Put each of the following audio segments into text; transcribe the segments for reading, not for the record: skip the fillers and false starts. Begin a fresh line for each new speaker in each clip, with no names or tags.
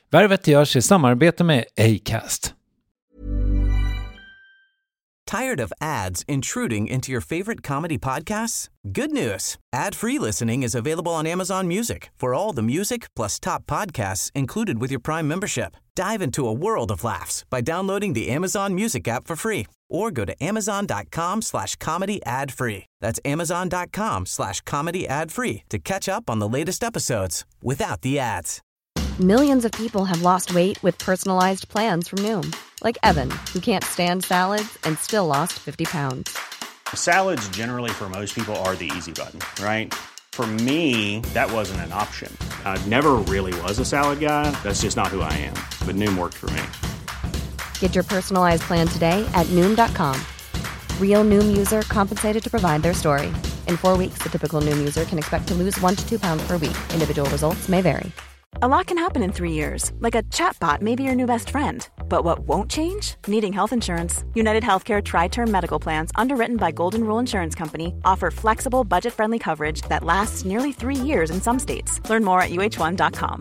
Värvet görs i samarbete med Acast.
Tired of ads intruding into your favorite comedy podcasts? Good news. Ad-free listening is available on Amazon Music for all the music plus top podcasts included with your Prime membership. Dive into a world of laughs by downloading the Amazon Music app for free or go to amazon.com/comedy ad-free. That's amazon.com/comedy ad-free to catch up on the latest episodes without the ads.
Millions of people have lost weight with personalized plans from Noom. Like Evan, who can't stand salads and still lost 50 pounds.
Salads generally for most people are the easy button, right? For me, that wasn't an option. I never really was a salad guy. That's just not who I am. But Noom worked for me.
Get your personalized plan today at Noom.com. Real Noom user compensated to provide their story. In 4 weeks, the typical Noom user can expect to lose 1 to 2 pounds per week. Individual results may vary.
A lot can happen in 3 years, like a chatbot may be your new best friend. But what won't change? Needing health insurance. United Healthcare Tri-Term Medical Plans, underwritten by Golden Rule Insurance Company, offer flexible, budget-friendly coverage that lasts nearly 3 years in some states. Learn more at uh1.com.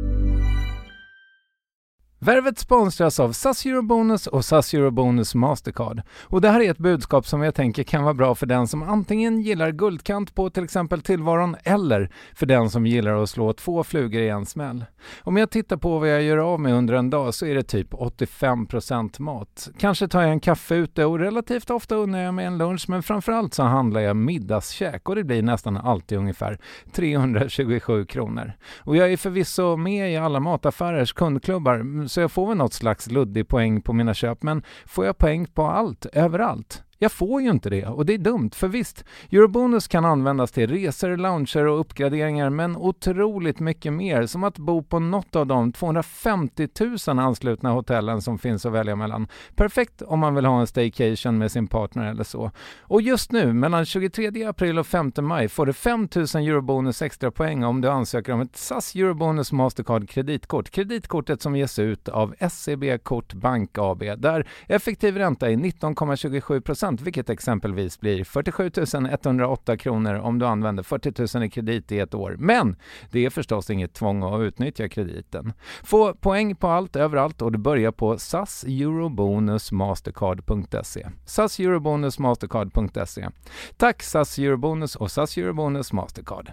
Värvet sponsras av SAS Eurobonus och SAS Eurobonus Mastercard. Och det här är ett budskap som jag tänker kan vara bra för den som antingen gillar guldkant på till exempel tillvaron eller för den som gillar att slå 2 flugor i en smäll. Om jag tittar på vad jag gör av med under en dag så är det typ 85% mat. Kanske tar jag en kaffe ute och relativt ofta unnar jag mig en lunch, men framförallt så handlar jag middagskäk och det blir nästan alltid ungefär 327 kronor. Och jag är förvisso med i alla mataffärers kundklubbar så jag får väl något slags luddig poäng på mina köp, men får jag poäng på allt, överallt? Jag får ju inte det och det är dumt, för visst, Eurobonus kan användas till resor, lounger och uppgraderingar, men otroligt mycket mer, som att bo på något av de 250 000 anslutna hotellen som finns att välja mellan. Perfekt om man vill ha en staycation med sin partner eller så. Och just nu, mellan 23 april och 5 maj, får du 5 000 Eurobonus extra poäng om du ansöker om ett SAS Eurobonus Mastercard kreditkort. Kreditkortet som ges ut av SEB Kort Bank AB, där effektiv ränta är 19,27%. Vilket exempelvis blir 47 108 kronor om du använder 40 000 i kredit i ett år. Men det är förstås inget tvång att utnyttja krediten. Få poäng på allt, överallt, och du börjar på saseurobonusmastercard.se. saseurobonusmastercard.se. Tack SAS Eurobonus och SAS Eurobonus Mastercard.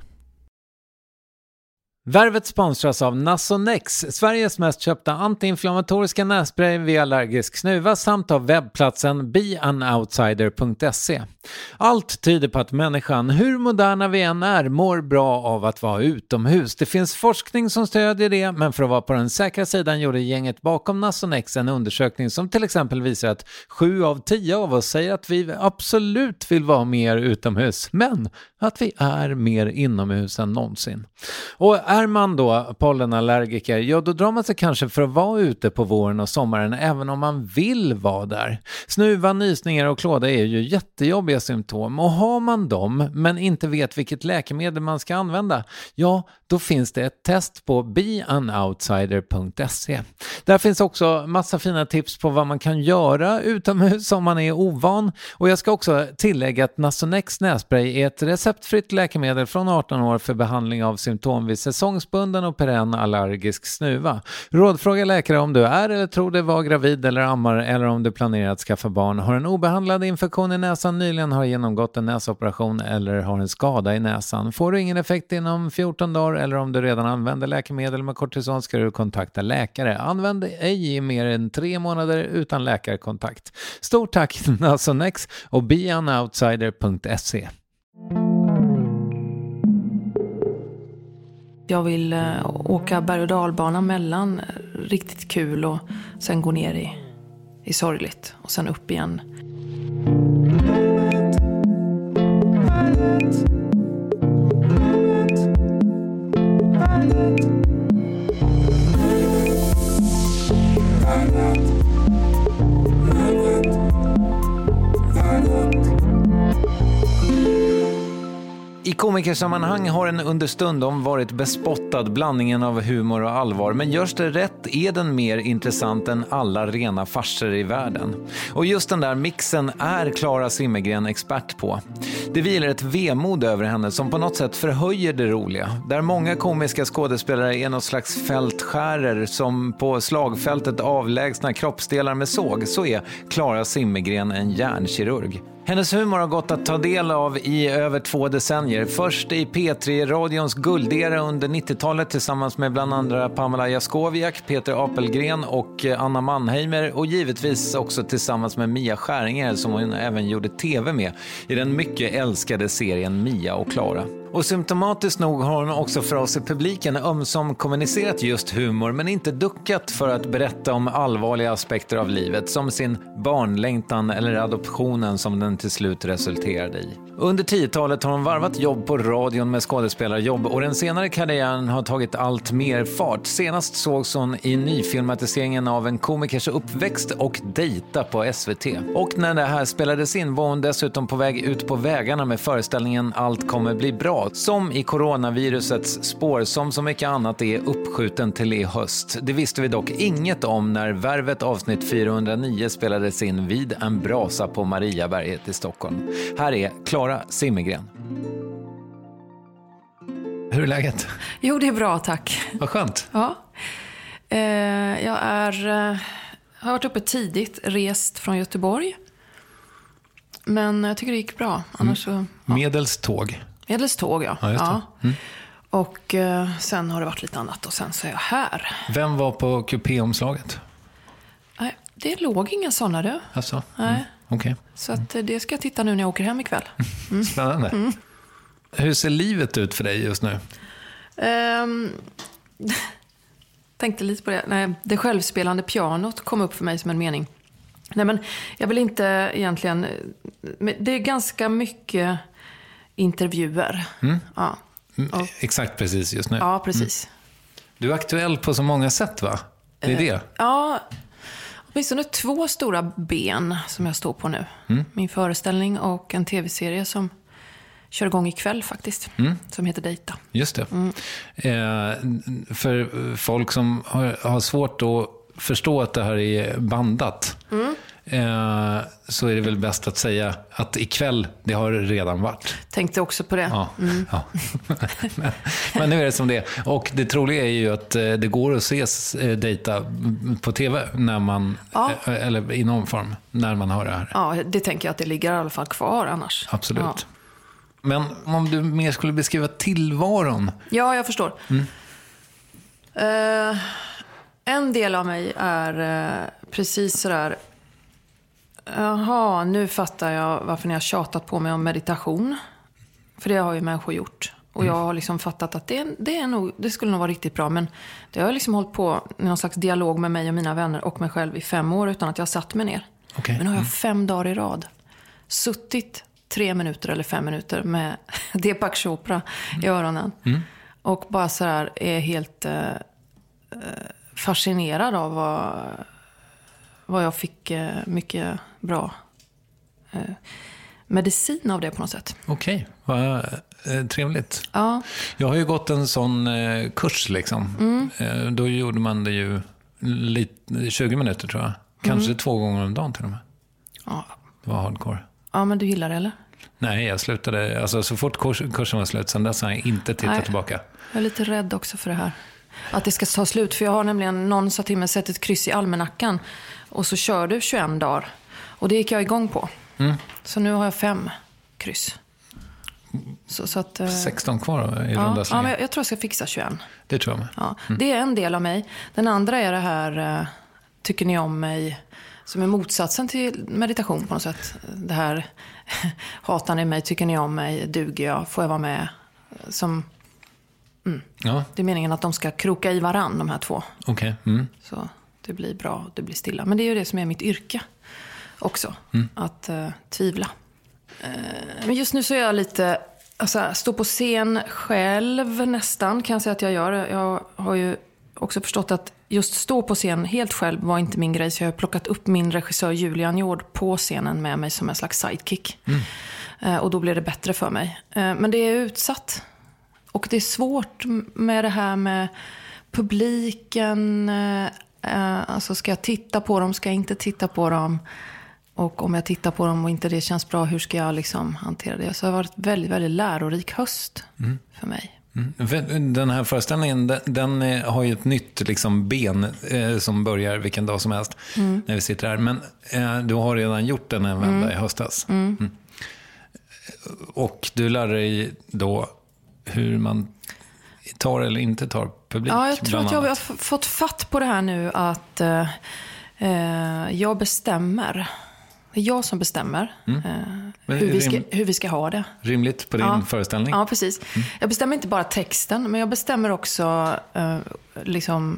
Värvet sponsras av Nasonex, Sveriges mest köpta antiinflammatoriska nässpray vid allergisk snuva, samt av webbplatsen beanoutsider.se. Allt tyder på att människan, hur moderna vi än är, mår bra av att vara utomhus. Det finns forskning som stödjer det, men för att vara på den säkra sidan gjorde gänget bakom Nasonex en undersökning som till exempel visar att 7 av 10 av oss säger att vi absolut vill vara mer utomhus, men att vi är mer inomhus än någonsin. Och är man då pollenallergiker, ja då drar man sig kanske för att vara ute på våren och sommaren även om man vill vara där. Snuva, nysningar och klåda är ju jättejobbiga symptom, och har man dem men inte vet vilket läkemedel man ska använda, ja då finns det ett test på beanoutsider.se. Där finns också massa fina tips på vad man kan göra utomhus om man är ovan, och jag ska också tillägga att Nasonex nässpray är ett receptfritt läkemedel från 18 år för behandling av symptom vid säsongsbunden och perenn allergisk snuva. Rådfråga läkare om du är eller tror dig vara gravid eller ammar, eller om du planerar att skaffa barn, har en obehandlad infektion i näsan, nyligen har genomgått en näsoperation eller har en skada i näsan. Får du ingen effekt inom 14 dagar eller om du redan använder läkemedel med kortison ska du kontakta läkare. Använd ej i mer än 3 månader utan läkarkontakt. Stort tack Nasonex och beanoutsider.se.
Jag vill åka berg- och dalbana mellan riktigt kul och sen gå ner i sorgligt och sen upp igen.
I komikersammanhang har en understundom varit bespottad blandningen av humor och allvar, men görs det rätt är den mer intressant än alla rena farser i världen. Och just den där mixen är Clara Zimmergren expert på. Det vilar ett vemod över henne som på något sätt förhöjer det roliga. Där många komiska skådespelare är något slags fältskärare som på slagfältet avlägsna kroppsdelar med såg, så är Clara Zimmergren en hjärnkirurg. Hennes humor har gått att ta del av i över 2 decennier. Först i P3-radions guldera under 90-talet tillsammans med bland andra Pamela Jaskowiak, Peter Apelgren och Anna Mannheimer, och givetvis också tillsammans med Mia Skäringer som hon även gjorde tv med i den mycket älskade serien Mia och Clara. Och symptomatiskt nog har hon också för oss i publiken ömsom kommunicerat just humor men inte duckat för att berätta om allvarliga aspekter av livet som sin barnlängtan eller adoptionen som den till slut resulterade i. Under 10-talet har hon varvat jobb på radion med skådespelarjobb och den senare karriären har tagit allt mer fart. Senast sågs hon i nyfilmatiseringen av en komikers uppväxt och dejta på SVT. Och när det här spelades in var hon dessutom på väg ut på vägarna med föreställningen Allt kommer bli bra, som i coronavirusets spår som så mycket annat är uppskjuten till i höst. Det visste vi dock inget om när Värvet avsnitt 409 spelades in vid en brasa på Mariaberget i Stockholm. Här är Clara Zimmergren. Hur är läget?
Jo, det är bra, tack.
Vad skönt.
Ja. Jag har varit uppe tidigt, rest från Göteborg. Men jag tycker det gick bra. Annars så, ja.
Medelståg,
ja. Just det. Ja. Och sen har det varit lite annat och sen så är jag här.
Vem var på kupéomslaget?
Nej, det låg inga sådana du.
Alltså?
Nej.
Okay.
Så att det ska jag titta nu när jag åker hem ikväll.
Spännande. Hur ser livet ut för dig just nu?
Tänkte lite på det. Nej, det självspelande pianot kom upp för mig som en mening. Nej, men jag vill inte egentligen... Det är ganska mycket intervjuer. Ja.
Exakt precis just nu.
Ja, precis.
Du är aktuell på så många sätt, va? Det är det?
Ja, åtminstone 2 stora ben som jag står på nu. Min föreställning och en tv-serie som kör igång ikväll faktiskt. Som heter Dejta.
Just det. För folk som har svårt att förstå att det här är bandat så är det väl bäst att säga att ikväll, det har redan varit.
Tänkte också på det.
Ja. Men nu är det som det är. Och det troliga är ju att det går att ses Dejta på tv när man, eller i någon form, när man hör det här.
Ja, det tänker jag att det ligger i alla fall kvar annars.
Absolut.
Ja.
Men om du mer skulle beskriva tillvaron.
Ja, jag förstår. En del av mig är precis sådär... Jaha, nu fattar jag varför ni har tjatat på mig om meditation. För det har ju människor gjort. Och jag har liksom fattat att det skulle nog vara riktigt bra. Men det har liksom hållit på i någon slags dialog med mig och mina vänner och mig själv i 5 år utan att jag satt mig ner.
Okay.
Men nu har jag 5 dagar i rad suttit 3 minuter eller 5 minuter med Deepak Chopra i öronen. Och bara så här är helt fascinerad av vad jag fick mycket bra medicin av det på något sätt.
Okej, vad trevligt.
Ja.
Jag har ju gått en sån kurs liksom. Då gjorde man det ju 20 minuter tror jag. Kanske 2 gånger om dagen till och med.
Ja.
Det var hardcore.
Ja, men du gillar det eller?
Nej, jag slutade, alltså så fort kursen var slut, sen dess har jag inte tittat tillbaka.
Jag är lite rädd också för det här. Att det ska ta slut, för jag har nämligen, någon sa till mig, sett ett kryss i almanackan och så kör du 21 dagar. Och det gick jag igång på. Så nu har jag 5 kryss. Så att,
16 kvar i runda slängar.
Ja, men jag tror jag ska fixa 21.
Det tror jag med.
Ja, det är en del av mig. Den andra är det här, tycker ni om mig, som är motsatsen till meditation på något sätt. Det här, hatar ni mig, tycker ni om mig, duger jag, får jag vara med? Som...
Ja.
Det är meningen att de ska kroka i varann, de här 2.
Okej.
Så det blir bra, det blir stilla. Men det är ju det som är mitt yrke också. Att tvivla. Men just nu så är jag lite... Alltså, stå på scen själv nästan kan jag säga att jag gör. Jag har ju också förstått att just stå på scen helt själv var inte min grej. Så jag har plockat upp min regissör Julian Jord på scenen med mig som en slags sidekick. Och då blir det bättre för mig. Men det är utsatt. Och det är svårt med det här med publiken. Alltså ska jag titta på dem, ska jag inte titta på dem? Och om jag tittar på dem och inte det känns bra, hur ska jag liksom hantera det? Så det har varit väldigt, väldigt lärorik höst för mig.
Den här föreställningen, den har ju ett nytt liksom ben som börjar vilken dag som helst när vi sitter här. Men du har redan gjort den en vända i höstas. Och du lär dig då hur man tar eller inte tar publik.
Ja, jag tror att jag har fått fatt på det här nu att jag bestämmer. Det är jag som bestämmer hur vi ska ha det.
Rimligt på din föreställning?
Ja, precis. Jag bestämmer inte bara texten, men jag bestämmer också liksom...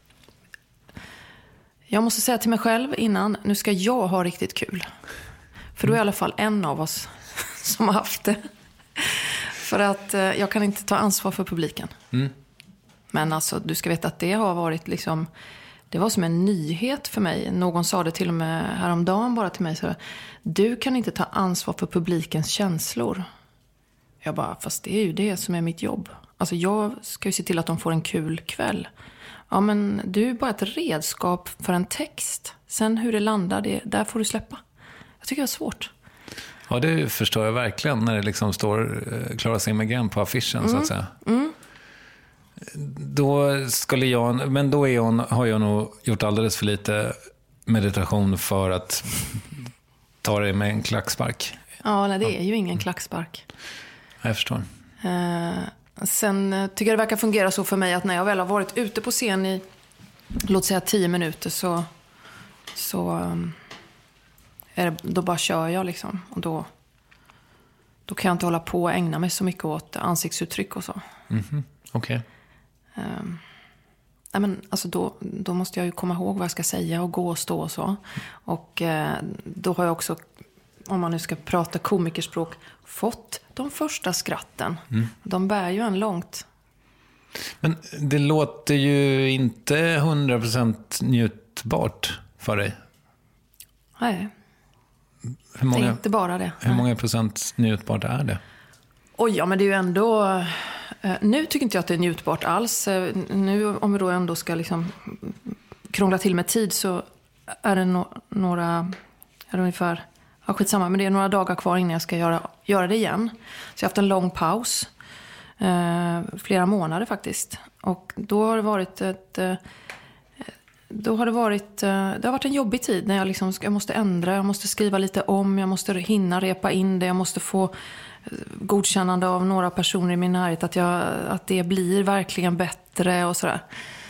Jag måste säga till mig själv innan, nu ska jag ha riktigt kul. För då är i alla fall en av oss som har haft det. För att jag kan inte ta ansvar för publiken. Men alltså, du ska veta att det har varit liksom... Det var som en nyhet för mig. Någon sa det till och med häromdagen bara till mig. Så, du kan inte ta ansvar för publikens känslor. Jag bara, fast det är ju det som är mitt jobb. Alltså jag ska ju se till att de får en kul kväll. Ja, men du är bara ett redskap för en text. Sen hur det landar, där får du släppa. Jag tycker det är svårt.
Ja, det förstår jag verkligen när det liksom står Clara Zimmergren på affischen så att säga. Då skulle jag, men då har jag nog gjort alldeles för lite meditation för att ta det med en klackspark.
Ja, nej, det är ju ingen klackspark.
Jag förstår.
Sen tycker jag det verkar fungera så för mig att när jag väl har varit ute på scen i, låt säga 10 minuter så är det, då bara kör jag liksom. Och då kan jag inte hålla på och ägna mig så mycket åt ansiktsuttryck och så.
Okej.
Men alltså då måste jag ju komma ihåg vad jag ska säga och gå och stå och så. Och då har jag också, om man nu ska prata komikerspråk, fått de första skratten. De bär ju en långt.
Men det låter ju inte 100% njutbart för dig.
Nej.
Hur många,
det är inte bara det.
Hur många procent njutbart är det?
Oj, ja, men det är ju ändå... Nu tycker inte jag att det är njutbart alls. Nu om vi då ändå ska liksom krångla till med tid så är det några... Är det ungefär... Ja, skitsamma, men det är några dagar kvar innan jag ska göra det igen. Så jag har haft en lång paus. Flera månader faktiskt. Och då har det varit det har varit en jobbig tid när jag måste ändra, jag måste skriva lite om, jag måste hinna repa in det, jag måste få godkännande av några personer i min närhet att det blir verkligen bättre och sådär.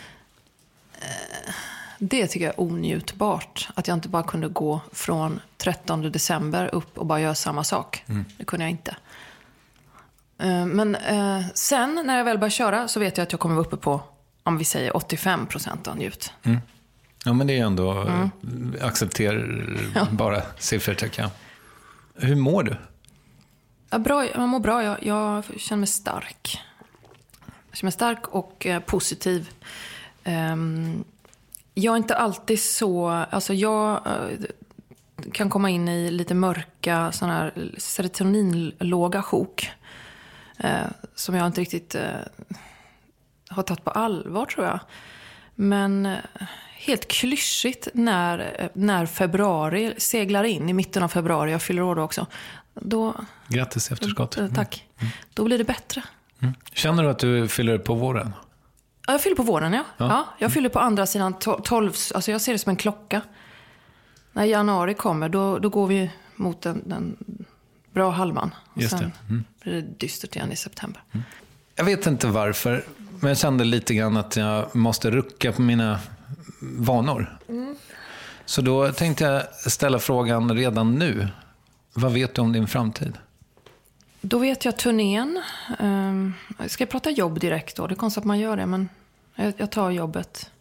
Det tycker jag är onjutbart, att jag inte bara kunde gå från 13 december upp och bara göra samma sak. Det kunde jag inte. Men sen när jag väl börjar köra så vet jag att jag kommer vara uppe på, om vi säger 85% av njut.
Ja, men det är ändå accepterbara siffror, tycker jag. Hur mår du?
Ja, bra, jag mår bra. Jag känner mig stark. Jag känner mig stark och positiv. Jag är inte alltid så... Alltså jag kan komma in i lite mörka såna här serotoninlåga sjok. Som jag inte riktigt har tagit på allvar, tror jag. Men helt klyschigt när februari seglar in, i mitten av februari, jag fyller år då också.
Grattis efterskott.
Tack. Då blir det bättre.
Känner du att du fyller på våren?
Ja, jag fyller på våren, ja. Jag fyller på andra sidan 12. Alltså jag ser det som en klocka. När januari kommer, då går vi mot den bra halvan. Och
just
sen
det.
blir det dystert igen i september.
Jag vet inte varför, men jag kände lite grann att jag måste rucka på mina vanor. Så då tänkte jag ställa frågan redan nu. Vad vet du om din framtid?
Då vet jag turnén. Ska jag prata jobb direkt då? Det är konstigt att man gör det, men jag tar jobbet.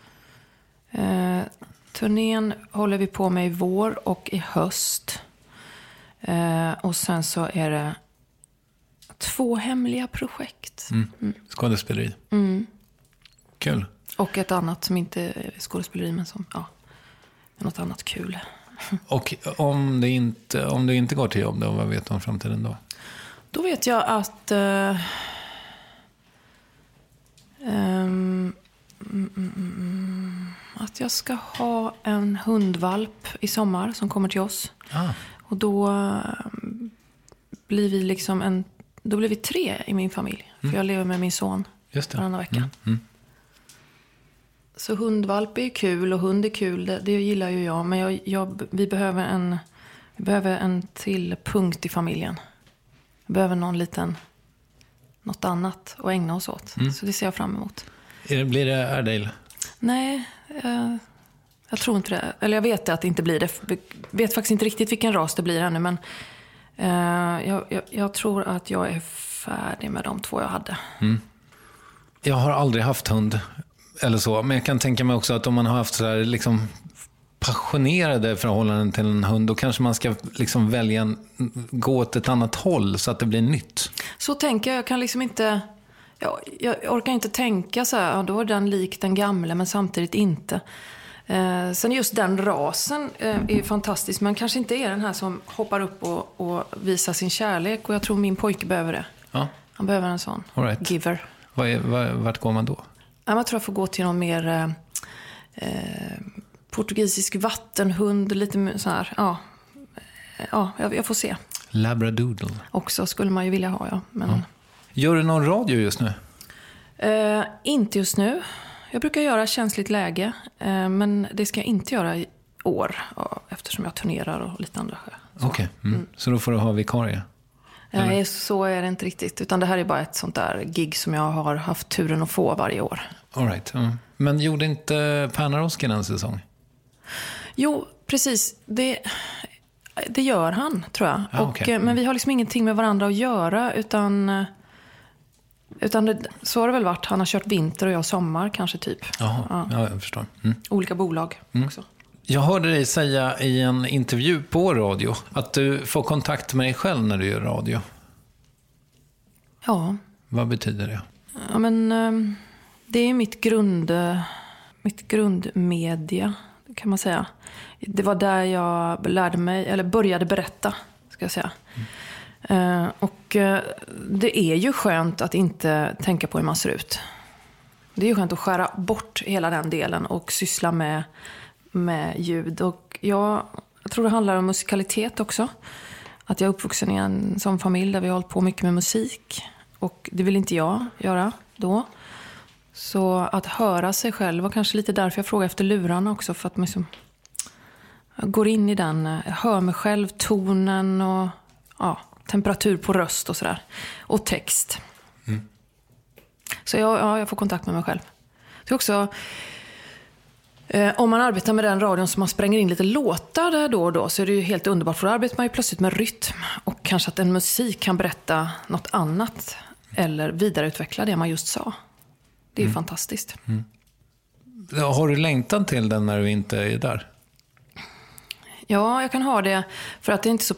Turnén håller vi på med i vår och i höst. Och sen så är det 2 hemliga projekt.
Skådespeleri. Kul.
Och ett annat som inte är skådespeleri, men som är något annat kul.
Och om du inte går till jobb då, vad vet du om framtiden då?
Då vet jag att att jag ska ha en hundvalp i sommar som kommer till oss. Och då blir vi liksom då blir vi 3 i min familj. För jag lever med min son varannan vecka. Så hundvalp är ju kul och hund är kul. Det gillar ju jag. Men vi behöver en till punkt i familjen. Vi behöver något annat att ägna oss åt. Så det ser jag fram emot.
Blir det Airedale?
Nej, jag tror inte det. Eller jag vet att det inte blir det. Jag vet faktiskt inte riktigt vilken ras det blir ännu. Men jag tror att jag är färdig med de 2 jag hade.
Jag har aldrig haft hund eller så. Men jag kan tänka mig också att om man har haft så här liksom passionerade förhållanden till en hund, då kanske man ska liksom gå åt ett annat håll så att det blir nytt.
Så tänker jag. Jag kan liksom inte... Jag orkar inte tänka så här, då är den lik den gamla, men samtidigt inte. Sen just den rasen är fantastisk, men kanske inte är den här som hoppar upp och visar sin kärlek. Och jag tror min pojke behöver det.
Ja.
Han behöver en sån giver.
Vart går man då?
Jag tror jag får gå till någon mer portugisisk vattenhund, lite så här. Jag får se.
Labradoodle.
Också skulle man ju vilja ha, ja. Men...
Gör du någon radio just nu?
Inte just nu. Jag brukar göra känsligt läge. Men det ska jag inte göra i år. Eftersom jag turnerar och lite andra skäl.
Okej. Så då får du ha vikarie?
Nej, så är det inte riktigt. Utan det här är bara ett sånt där gig som jag har haft turen att få varje år.
All right. Men gjorde inte Pärnaroski en säsong?
Jo, precis. Det gör han, tror jag.
Okay.
Men vi har liksom ingenting med varandra att göra. Utan så har det väl varit. Han har kört vinter och jag sommar kanske typ.
Jaha, ja, jag förstår.
Olika bolag också.
Jag hörde dig säga i en intervju på radio att du får kontakt med dig själv när du gör radio.
Ja.
Vad betyder det?
Ja, men det är mitt grundmedia, kan man säga. Det var där jag lärde mig, eller började berätta, ska jag säga. Och det är ju skönt att inte tänka på hur man ser ut. Det är ju skönt att skära bort hela den delen och syssla med ljud. Och jag tror det handlar om musikalitet också. Att jag är uppvuxen i en sån familj där vi har hållit på mycket med musik. Och det vill inte jag göra då. Så att höra sig själv var kanske lite därför jag frågade efter lurarna också. För att man liksom, jag går in i den, jag hör mig själv, tonen och temperatur på röst och sådär. Och text. Så jag får kontakt med mig själv. Det är också... om man arbetar med den radion som man spränger in lite låtar där då och då, så är det ju helt underbart, för då arbetar man ju plötsligt med rytm. Och kanske att en musik kan berätta något annat eller vidareutveckla det man just sa. Det är ju fantastiskt.
Har du längtan till den när du inte är där?
Ja, jag kan ha det, för att det är inte så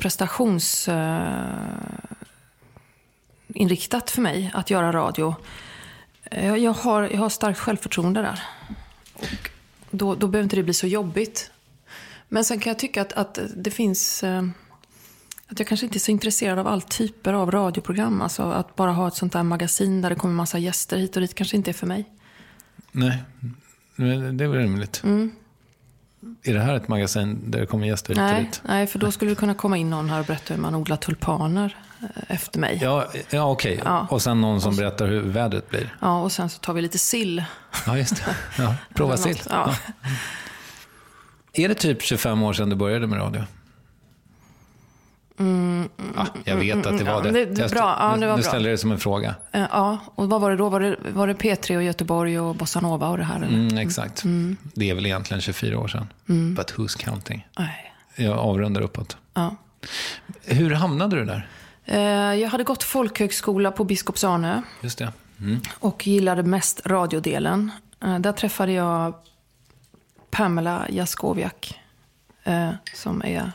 prestationsinriktat för mig att göra radio. Jag har starkt självförtroende där. Och då behöver inte det bli så jobbigt. Men sen kan jag tycka att det finns... att jag kanske inte är så intresserad av all typer av radioprogram. Alltså att bara ha ett sånt där magasin där det kommer massa gäster hit och dit kanske inte är för mig. Nej,
det är väl rimligt. Är det här ett magasin där det kommer gäster hit och dit?
Nej, för då skulle det kunna komma in någon här och berätta hur man odlar tulpaner efter mig.
Ja, okej. Ja. Och sen någon som berättar hur vädret blir.
Ja, och sen så tar vi lite sill.
Ja, just det. Ja, prova sill.
Ja.
Är det typ 25 år sedan du började med radio? Jag vet att det var det.
Det bra. Ja, det var
nu
bra.
ställer det som en fråga.
Ja, och vad var det då? Var det P3 och Göteborg och Bossa Nova och det här? Eller?
Exakt. Det är väl egentligen 24 år sedan. But who's counting?
Nej.
Jag avrundar uppåt.
Ja.
Hur hamnade du där?
Jag hade gått folkhögskola på Biskopsarnö.
Just det.
Och gillade mest radiodelen. Där träffade jag Pamela Jaskowiak, som är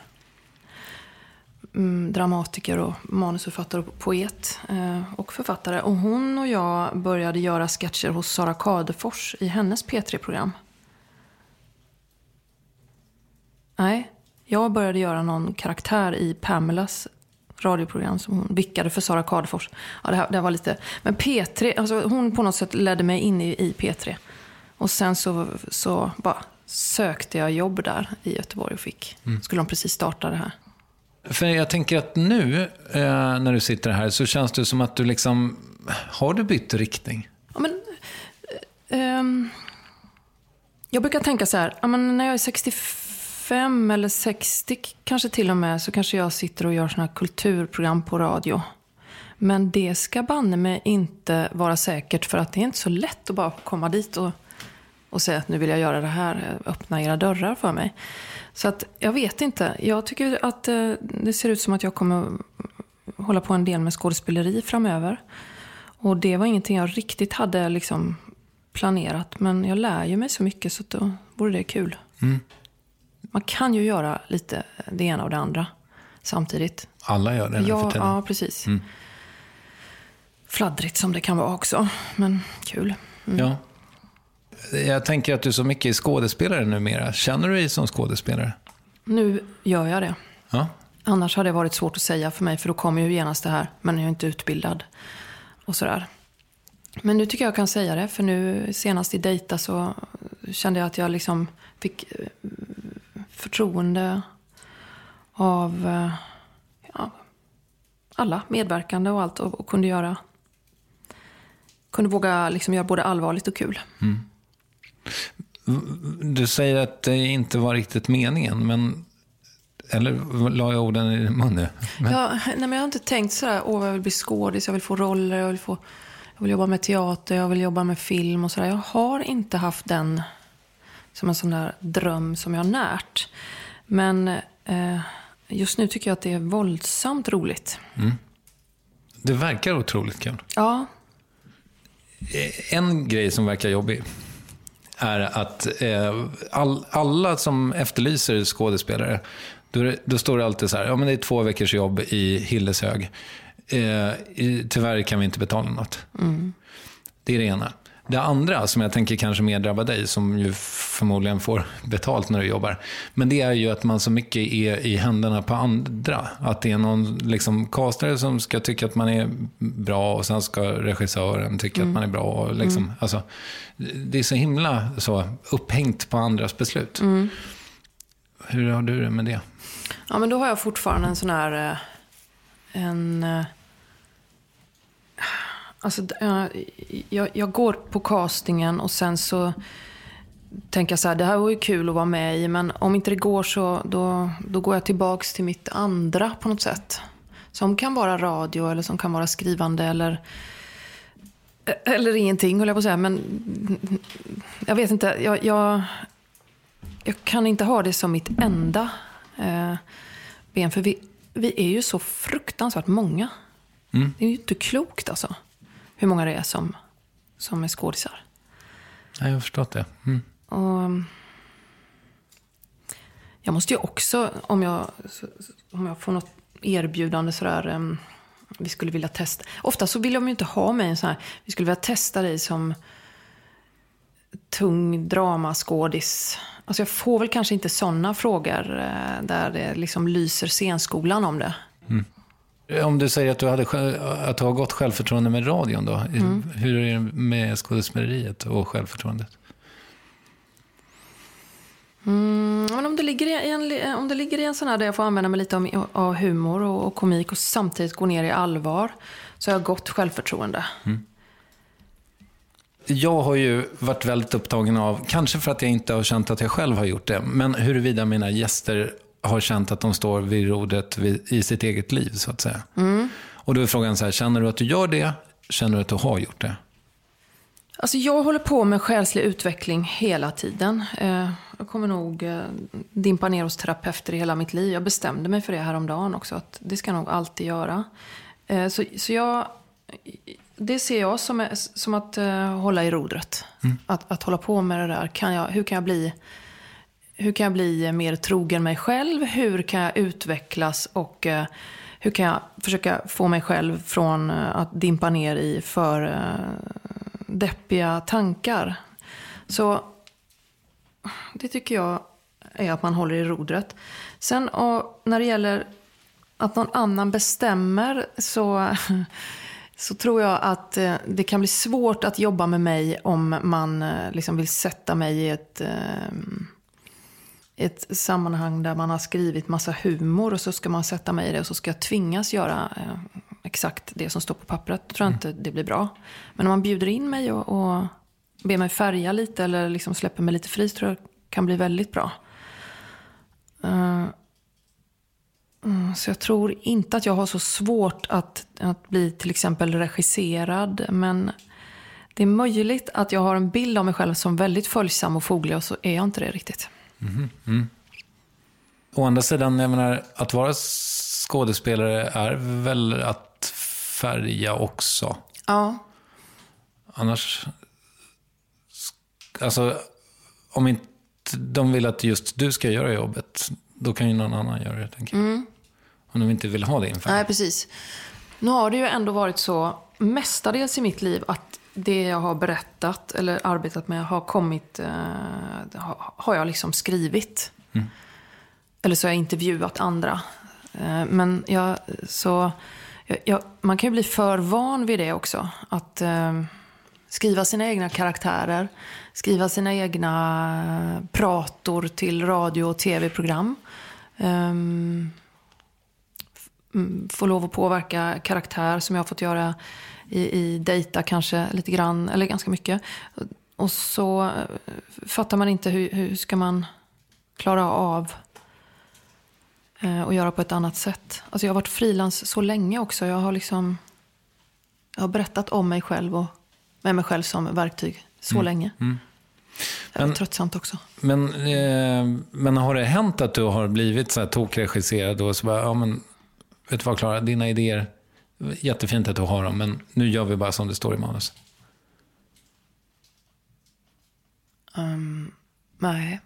dramatiker och manusförfattare och poet och författare. Och hon och jag började göra sketcher hos Sara Kadefors i hennes P3-program. Nej, jag började göra någon karaktär i Pamelas radioprogram som hon vickade för Sara Kadefors. Ja, det var lite... Men P3, alltså hon på något sätt ledde mig in i P3. Och sen så bara sökte jag jobb där i Göteborg och skulle de precis starta det här.
För jag tänker att nu när du sitter här så känns det som att du liksom, har du bytt riktning?
Ja, men jag brukar tänka så här, när jag är 65 eller 60 kanske till och med, så kanske jag sitter och gör såna här kulturprogram på radio. Men det ska banne mig inte vara säkert, för att det är inte så lätt att bara komma dit och säga att nu vill jag göra det här, öppna era dörrar för mig. Så att jag vet inte. Jag tycker att det ser ut som att jag kommer hålla på en del med skådespeleri framöver. Och det var ingenting jag riktigt hade liksom planerat. Men jag lär ju mig så mycket, så då vore det kul. Mm. Man kan ju göra lite det ena och det andra samtidigt.
Alla gör det nu för tiden.
Ja, precis. Mm. Fladdrigt som det kan vara också, men kul. Mm.
Ja. Jag tänker att du är så mycket skådespelare numera. Känner du dig som skådespelare?
Nu gör jag det.
Ja.
Annars hade det varit svårt att säga för mig, för då kommer ju genast det här, men jag är inte utbildad och sådär. Men nu tycker jag kan säga det, för nu senast i Dejta så kände jag att jag liksom fick förtroende av alla medverkande och allt, och kunde våga liksom göra både allvarligt och kul. Mm.
Du säger att det inte var riktigt meningen, men eller la jag orden i mun nu? Men...
Ja, men jag har inte tänkt sådär, jag vill bli skådis, jag vill få roller, jag vill jobba med teater, jag vill jobba med film och sådär. Jag har inte haft den som en sån där dröm som jag har närt. Men just nu tycker jag att det är våldsamt roligt. Mm.
Det verkar otroligt kul.
Ja.
En grej som verkar jobbig är att alla som efterlyser skådespelare, då står det alltid så här, men det är 2 veckors jobb i Hilleshög. Tyvärr kan vi inte betala något. Mm. Det är det ena. Det andra som jag tänker kanske mer drabbar dig, som ju förmodligen får betalt när du jobbar, men det är ju att man så mycket är i händerna på andra. Att det är någon liksom castare som ska tycka att man är bra, och sen ska regissören tycka att man är bra. Och liksom, alltså, det är så himla så upphängt på andras beslut. Mm. Hur har du det med det?
Ja, men då har jag fortfarande en sån här alltså, jag går på castingen och sen så tänker jag så här, det här var ju kul att vara med i, men om inte det går så då går jag tillbaks till mitt andra på något sätt. Som kan vara radio eller som kan vara skrivande eller ingenting, håller jag på att säga. Men jag vet inte, jag kan inte ha det som mitt enda ben, för vi är ju så fruktansvärt många. Mm. Det är ju inte klokt alltså, hur många det är som är skådisar.
Jag har förstått det. Mm.
Och jag måste ju också, om jag får något erbjudande sådär, vi skulle vilja testa. Ofta så vill de ju inte ha mig en sån här, vi skulle vilja testa dig som tung dramaskådis. Alltså jag får väl kanske inte sådana frågor där det liksom lyser scenskolan om det. Mm.
Om du säger att du har gått självförtroende med radion då. Mm. Hur är det med skådespeleriet och självförtroendet?
Men om det ligger i en sån här där jag får använda mig lite av humor och komik och samtidigt gå ner i allvar, så har jag gott självförtroende. Mm.
Jag har ju varit väldigt upptagen av, kanske för att jag inte har känt att jag själv har gjort det, men huruvida mina gäster har känt att de står vid rodret i sitt eget liv, så att säga. Mm. Och då är frågan så här, känner du att du gör det? Känner du att du har gjort det?
Alltså jag håller på med själslig utveckling hela tiden. Jag kommer nog dimpa ner hos terapeuter i hela mitt liv. Jag bestämde mig för det häromdagen också, att det ska jag nog alltid göra. Det ser jag som att hålla i rodret. Mm. Att hålla på med det där. Hur kan jag bli mer trogen mig själv? Hur kan jag utvecklas? Och hur kan jag försöka få mig själv från att dimpa ner i för deppiga tankar? Så det tycker jag är att man håller i rodret. Sen när det gäller att någon annan bestämmer, så tror jag att det kan bli svårt att jobba med mig om man liksom vill sätta mig i ett sammanhang där man har skrivit massa humor och så ska man sätta mig i det och så ska jag tvingas göra exakt det som står på pappret. Jag tror inte det blir bra. Men om man bjuder in mig och ber mig färga lite eller liksom släpper mig lite fri, tror jag kan bli väldigt bra. Så jag tror inte att jag har så svårt att bli till exempel regisserad, men det är möjligt att jag har en bild av mig själv som väldigt följsam och foglig, och så är jag inte det riktigt.
Å andra sidan, jag menar, att vara skådespelare är väl att färga också.
Ja.
Annars, alltså, om inte de vill att just du ska göra jobbet, då kan ju någon annan göra det, tänker jag. Om de inte vill ha det inför.
Nej, precis. Nu har det ju ändå varit så mestadels i mitt liv att det jag har berättat eller arbetat med har kommit, har jag liksom skrivit. Eller så har jag intervjuat andra. Men man kan ju bli för van vid det också. Att skriva sina egna karaktärer, skriva sina egna prator till radio- och tv-program. Få lov att påverka karaktär som jag har fått göra i dejta kanske lite grann eller ganska mycket. Och så fattar man inte hur ska man klara av och göra på ett annat sätt. Alltså jag har varit frilans så länge också. Jag har berättat om mig själv och med mig själv som verktyg så länge. Det är tröttsamt också.
Men har det hänt att du har blivit så här tokregisserad och så bara, ja men vet du vad, Klara, dina idéer, jättefint att du har dem, men nu gör vi bara som det står i manus.
Nej.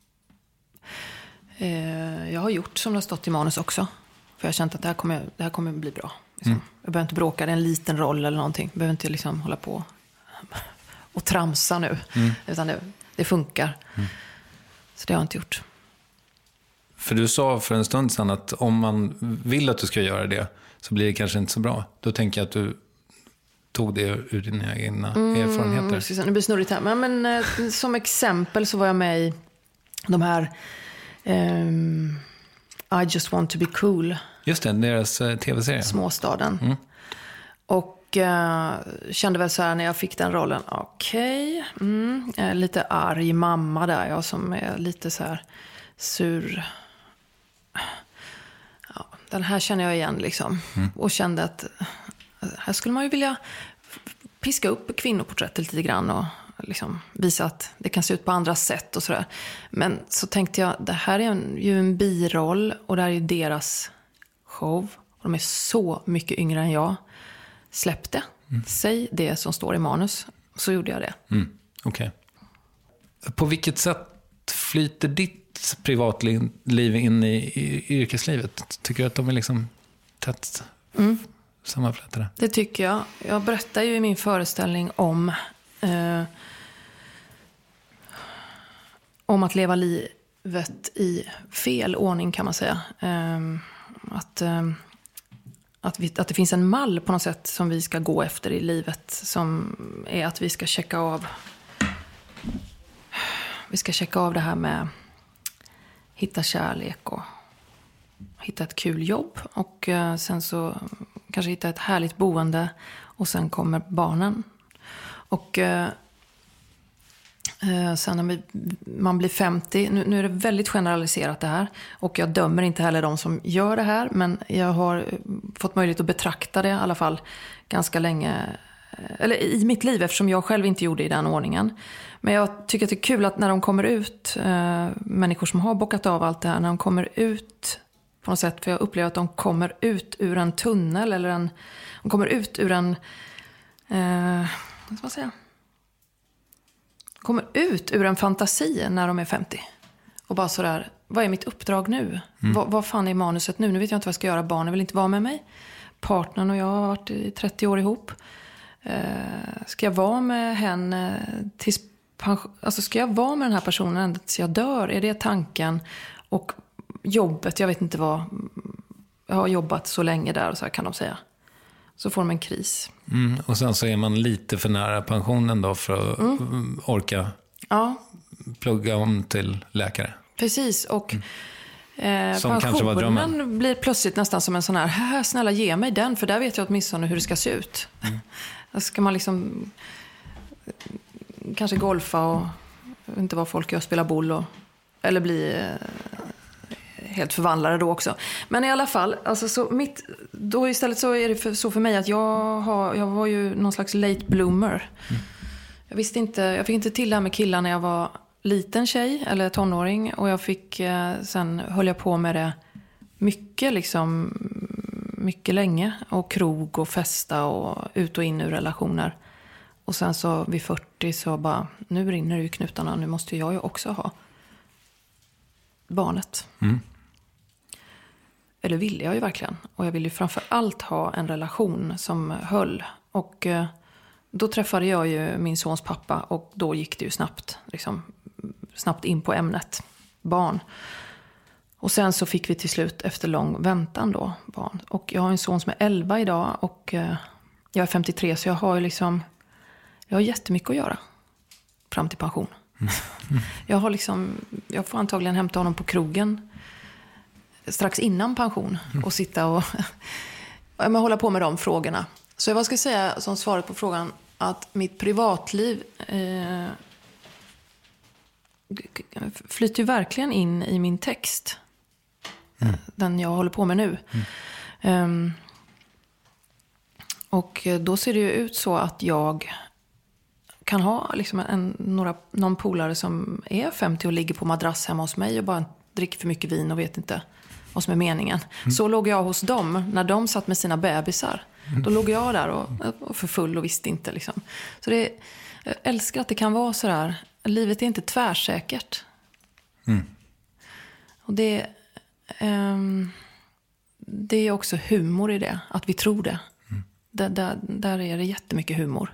Jag har gjort som det har stått i manus också. För jag har känt att det här kommer bli bra. Liksom. Jag behöver inte bråka, det är en liten roll eller någonting. Jag behöver inte liksom hålla på och tramsa nu. Utan det funkar. Så det har jag inte gjort.
För du sa för en stund sedan att om man vill att du ska göra det så blir det kanske inte så bra. Då tänker jag att du tog det ur dina egna erfarenheter.
Nu blir snurrigt här. Men som exempel så var jag med i de här I just want to be cool.
Just det, deras tv-serie.
Småstaden. Och kände väl så här när jag fick den rollen. Okej. Jag är lite arg mamma där. Jag som är lite så här sur. Ja, den här känner jag igen liksom. Och kände att här skulle man ju vilja piska upp kvinnoporträttet lite grann och liksom visa att det kan se ut på andra sätt och sådär. Men så tänkte jag, det här är ju en biroll och det här är ju deras show. Och de är så mycket yngre än jag. Släpp det. Säg det som står i manus. Så gjorde jag det.
Okej. På vilket sätt flyter ditt privatliv in i yrkeslivet? Tycker du att de är liksom tätt sammanflätade?
Det tycker jag. Jag berättar ju i min föreställning om att leva livet i fel ordning, kan man säga. Att det finns en mall på något sätt som vi ska gå efter i livet, som är att vi ska checka av det här med hitta kärlek och hitta ett kul jobb och sen så kanske hitta ett härligt boende och sen kommer barnen. Och sen när man blir 50, nu är det väldigt generaliserat det här och jag dömer inte heller de som gör det här, men jag har fått möjlighet att betrakta det i alla fall ganska länge, eller i mitt liv, eftersom jag själv inte gjorde i den ordningen. Men jag tycker att det är kul att när de kommer ut, människor som har bockat av allt det här, när de kommer ut på något sätt, för jag upplever att de kommer ut ur en tunnel eller de kommer ut ur en vad ska man säga? Kommer ut ur en fantasi när de är 50. Och bara sådär, vad är mitt uppdrag nu? Vad fan är manuset nu? Nu vet jag inte vad jag ska göra. Barnen vill inte vara med mig. Partnern och jag har varit i 30 år ihop. Ska jag vara med henne tills alltså ska jag vara med den här personen ända tills jag dör? Är det tanken? Och jobbet, jag vet inte vad. Jag har jobbat så länge där och så här kan de säga. så får de en kris.
Och sen så är man lite för nära pensionen då för att orka plugga om till läkare.
Precis, och
som kanske var drömmen.
Pensionen blir plötsligt nästan som en sån här, snälla ge mig den, för där vet jag åtminstone hur det ska se ut. Då ska man liksom kanske golfa och inte vad folk gör, spela boll eller bli helt förvandlade då också. Men i alla fall, alltså då istället så är det så för mig att jag var ju någon slags late bloomer. Jag fick inte till det här med killar när jag var liten tjej eller tonåring, och jag fick sen höll jag på med det mycket länge, och krog och festa och ut och in ur relationer. Och sen så vid 40 så bara, nu rinner det i knutarna, nu måste jag ju också ha barnet. Eller ville jag ju verkligen. Och jag ville ju framför allt ha en relation som höll. Och då träffade jag ju min sons pappa, och då gick det ju snabbt in på ämnet barn. Och sen så fick vi till slut efter lång väntan då barn. Och jag har en son som är 11 idag, och jag är 53, så jag har ju jag har jättemycket att göra fram till pension. Jag får antagligen hämta honom på krogen strax innan pension och sitta och hålla på med de frågorna. Så vad ska jag säga som svaret på frågan, att mitt privatliv flyter ju verkligen in i min text. Den jag håller på med nu. Och då ser det ju ut så att jag kan ha någon polare som är 50 och ligger på madrass hemma hos mig och bara dricker för mycket vin och vet inte vad som är meningen. Så låg jag hos dem när de satt med sina bebisar. Då låg jag där och för full och visste inte . Så jag älskar att det kan vara så där. Livet är inte tvärsäkert. Och det är också humor i det, att vi tror det. Där är det jättemycket humor.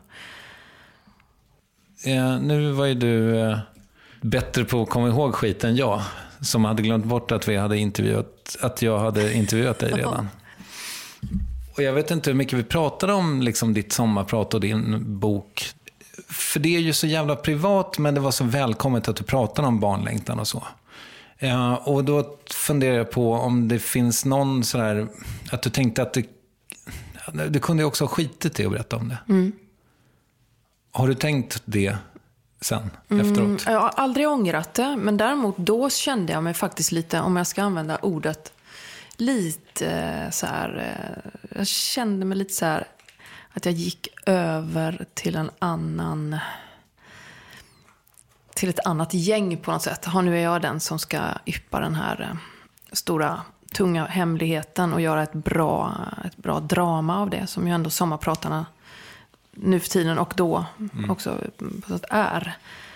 Nu var ju du bättre på att komma ihåg skit än jag, som hade glömt bort att jag hade intervjuat dig redan. Och jag vet inte hur mycket vi pratade om ditt sommarprat och din bok. För det är ju så jävla privat, men det var så välkommet att du pratade om barnlängtan och så. Och då funderar jag på om det finns någon sådär, att du tänkte att du kunde ju också ha skitit i att berätta om det. Har du tänkt det sen, efteråt?
Jag har aldrig ångrat det, men däremot då kände jag mig faktiskt lite, om jag ska använda ordet, lite så här, jag kände mig lite så här att jag gick över till ett annat gäng på något sätt. Nu är jag den som ska yppa den här stora, tunga hemligheten och göra ett bra drama av det, som ju ändå sommarpratarna nu för tiden och då också på något är.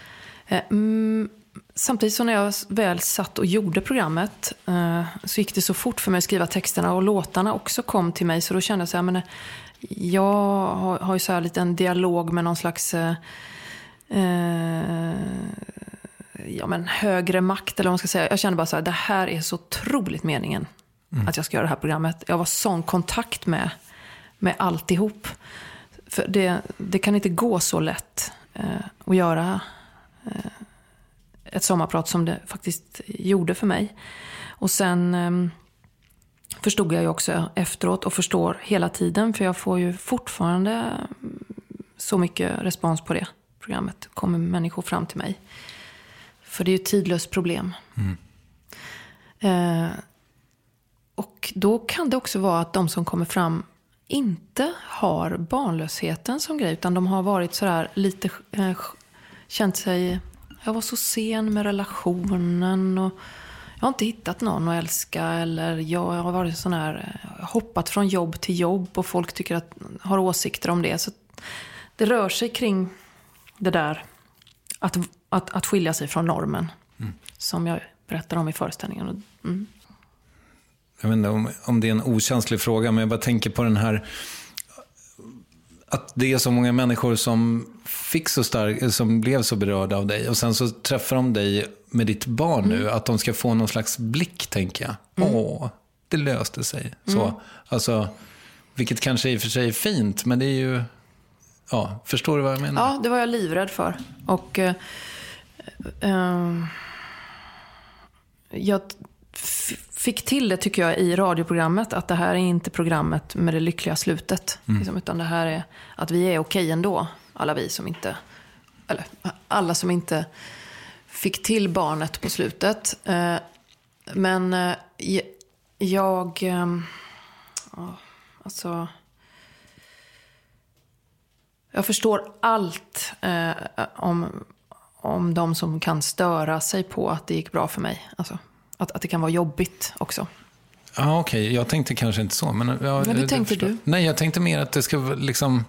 Samtidigt så när jag väl satt och gjorde programmet så gick det så fort för mig att skriva texterna, och låtarna också kom till mig, så då kände jag så här, men jag har ju så här lite en dialog med någon slags högre makt, eller vad man ska säga. Jag kände bara så här, det här är så otroligt meningen att jag ska göra det här programmet. Jag var sån kontakt med alltihop. För det kan inte gå så lätt att göra ett sommarprat som det faktiskt gjorde för mig. Och sen förstod jag ju också efteråt, och förstår hela tiden, för jag får ju fortfarande så mycket respons på det programmet. Kommer människor fram till mig. För det är ju ett tidlöst problem. Och då kan det också vara att de som kommer fram inte har barnlösheten som grej, utan de har varit så här lite känt sig, jag var så sen med relationen och jag har inte hittat någon att älska, eller jag har varit sån här, hoppat från jobb till jobb och folk har åsikter om det. Så det rör sig kring det där att skilja sig från normen, som jag berättar om i föreställningen.
Jag vet inte om det är en okänslig fråga, men jag bara tänker på den här, att det är så många människor som som blev så berörda av dig, och sen så träffar de dig med ditt barn nu, att de ska få någon slags blick, tänker jag. Det löste sig. Så, alltså, Vilket kanske i och för sig är fint, men det är ju... Ja, förstår du vad jag menar?
Ja, det var jag livrädd för. Och jag fick till det, tycker jag, i radioprogrammet. Att det här är inte programmet med det lyckliga slutet. Liksom, utan det här är att vi är okej ändå. Alla vi som inte... Eller alla som inte fick till barnet på slutet. Men jag... Alltså... Jag förstår allt om de som kan störa sig på att det gick bra för mig. Alltså, att det kan vara jobbigt också.
Ja, okej. Jag tänkte kanske inte så. Men
hur tänkte du?
Nej, jag tänkte mer att det ska liksom...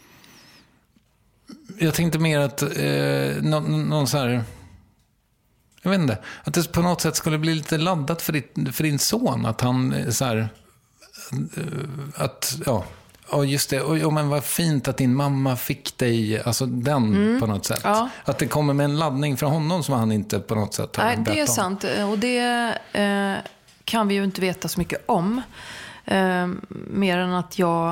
Jag tänkte mer att någon så här... Jag vet inte. Att det på något sätt skulle bli lite laddat för din son. Att han så här... Att, ja... Ja, just det. Och men vad fint att din mamma fick dig, alltså den på något sätt. Ja. Att det kommer med en laddning från honom som han inte på något sätt har berättat om. Nej, det är
sant. Och det kan vi ju inte veta så mycket om. Mer än att jag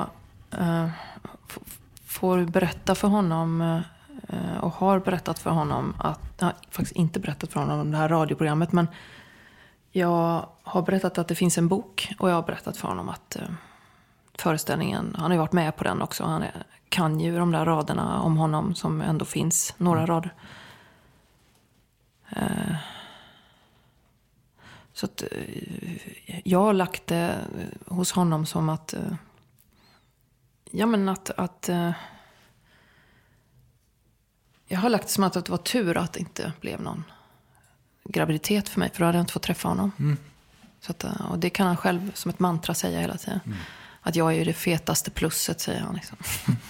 får berätta för honom och har berättat för honom att, jag har faktiskt inte berättat för honom om det här radioprogrammet, men jag har berättat att det finns en bok och jag har berättat för honom att föreställningen, han har ju varit med på den också, han kan ju de där raderna om honom som ändå finns, några rader. Så att jag har lagt det hos honom som att ja, men att jag har lagt det som att det var tur att det inte blev någon graviditet för mig, för då hade jag inte fått träffa honom. Så att, och det kan han själv som ett mantra säga hela tiden. Att jag är ju det fetaste plusset, säger han liksom.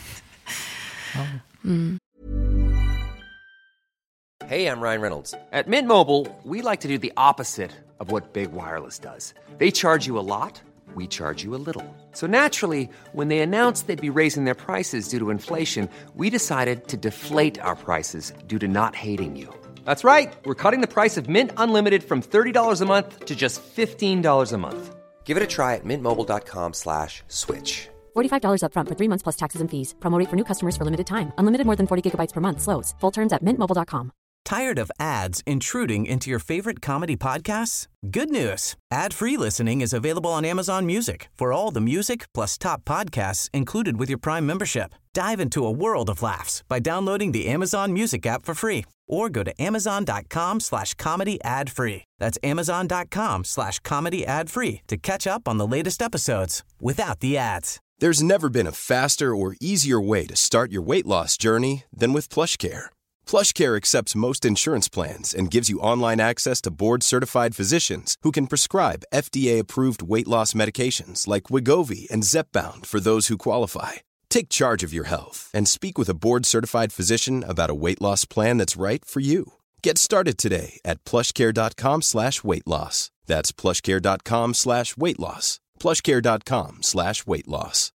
Hey, I'm Ryan Reynolds. At Mint Mobile, we like to do the opposite of what Big Wireless does. They charge you a lot, we charge you a little. So naturally, when they announced they'd be raising their prices due to inflation, we decided to deflate our prices due to not hating you. That's right. We're cutting the price of Mint Unlimited from $30 a month to just $15 a month. Give it a try at mintmobile.com/switch.
$45 up front for 3 months plus taxes and fees. Promo rate for new customers for limited time. Unlimited more than 40 gigabytes per month slows. Full terms at mintmobile.com.
Tired of ads intruding into your favorite comedy podcasts? Good news. Ad-free listening is available on Amazon Music for all the music plus top podcasts included with your Prime membership. Dive into a world of laughs by downloading the Amazon Music app for free or go to amazon.com/comedy ad-free. That's amazon.com/comedy ad-free to catch up on the latest episodes without the ads.
There's never been a faster or easier way to start your weight loss journey than with PlushCare. PlushCare accepts most insurance plans and gives you online access to board-certified physicians who can prescribe FDA-approved weight loss medications like Wegovy and Zepbound for those who qualify. Take charge of your health and speak with a board-certified physician about a weight loss plan that's right for you. Get started today at plushcare.com/weightloss. That's plushcare.com/weightloss. plushcare.com/weightloss.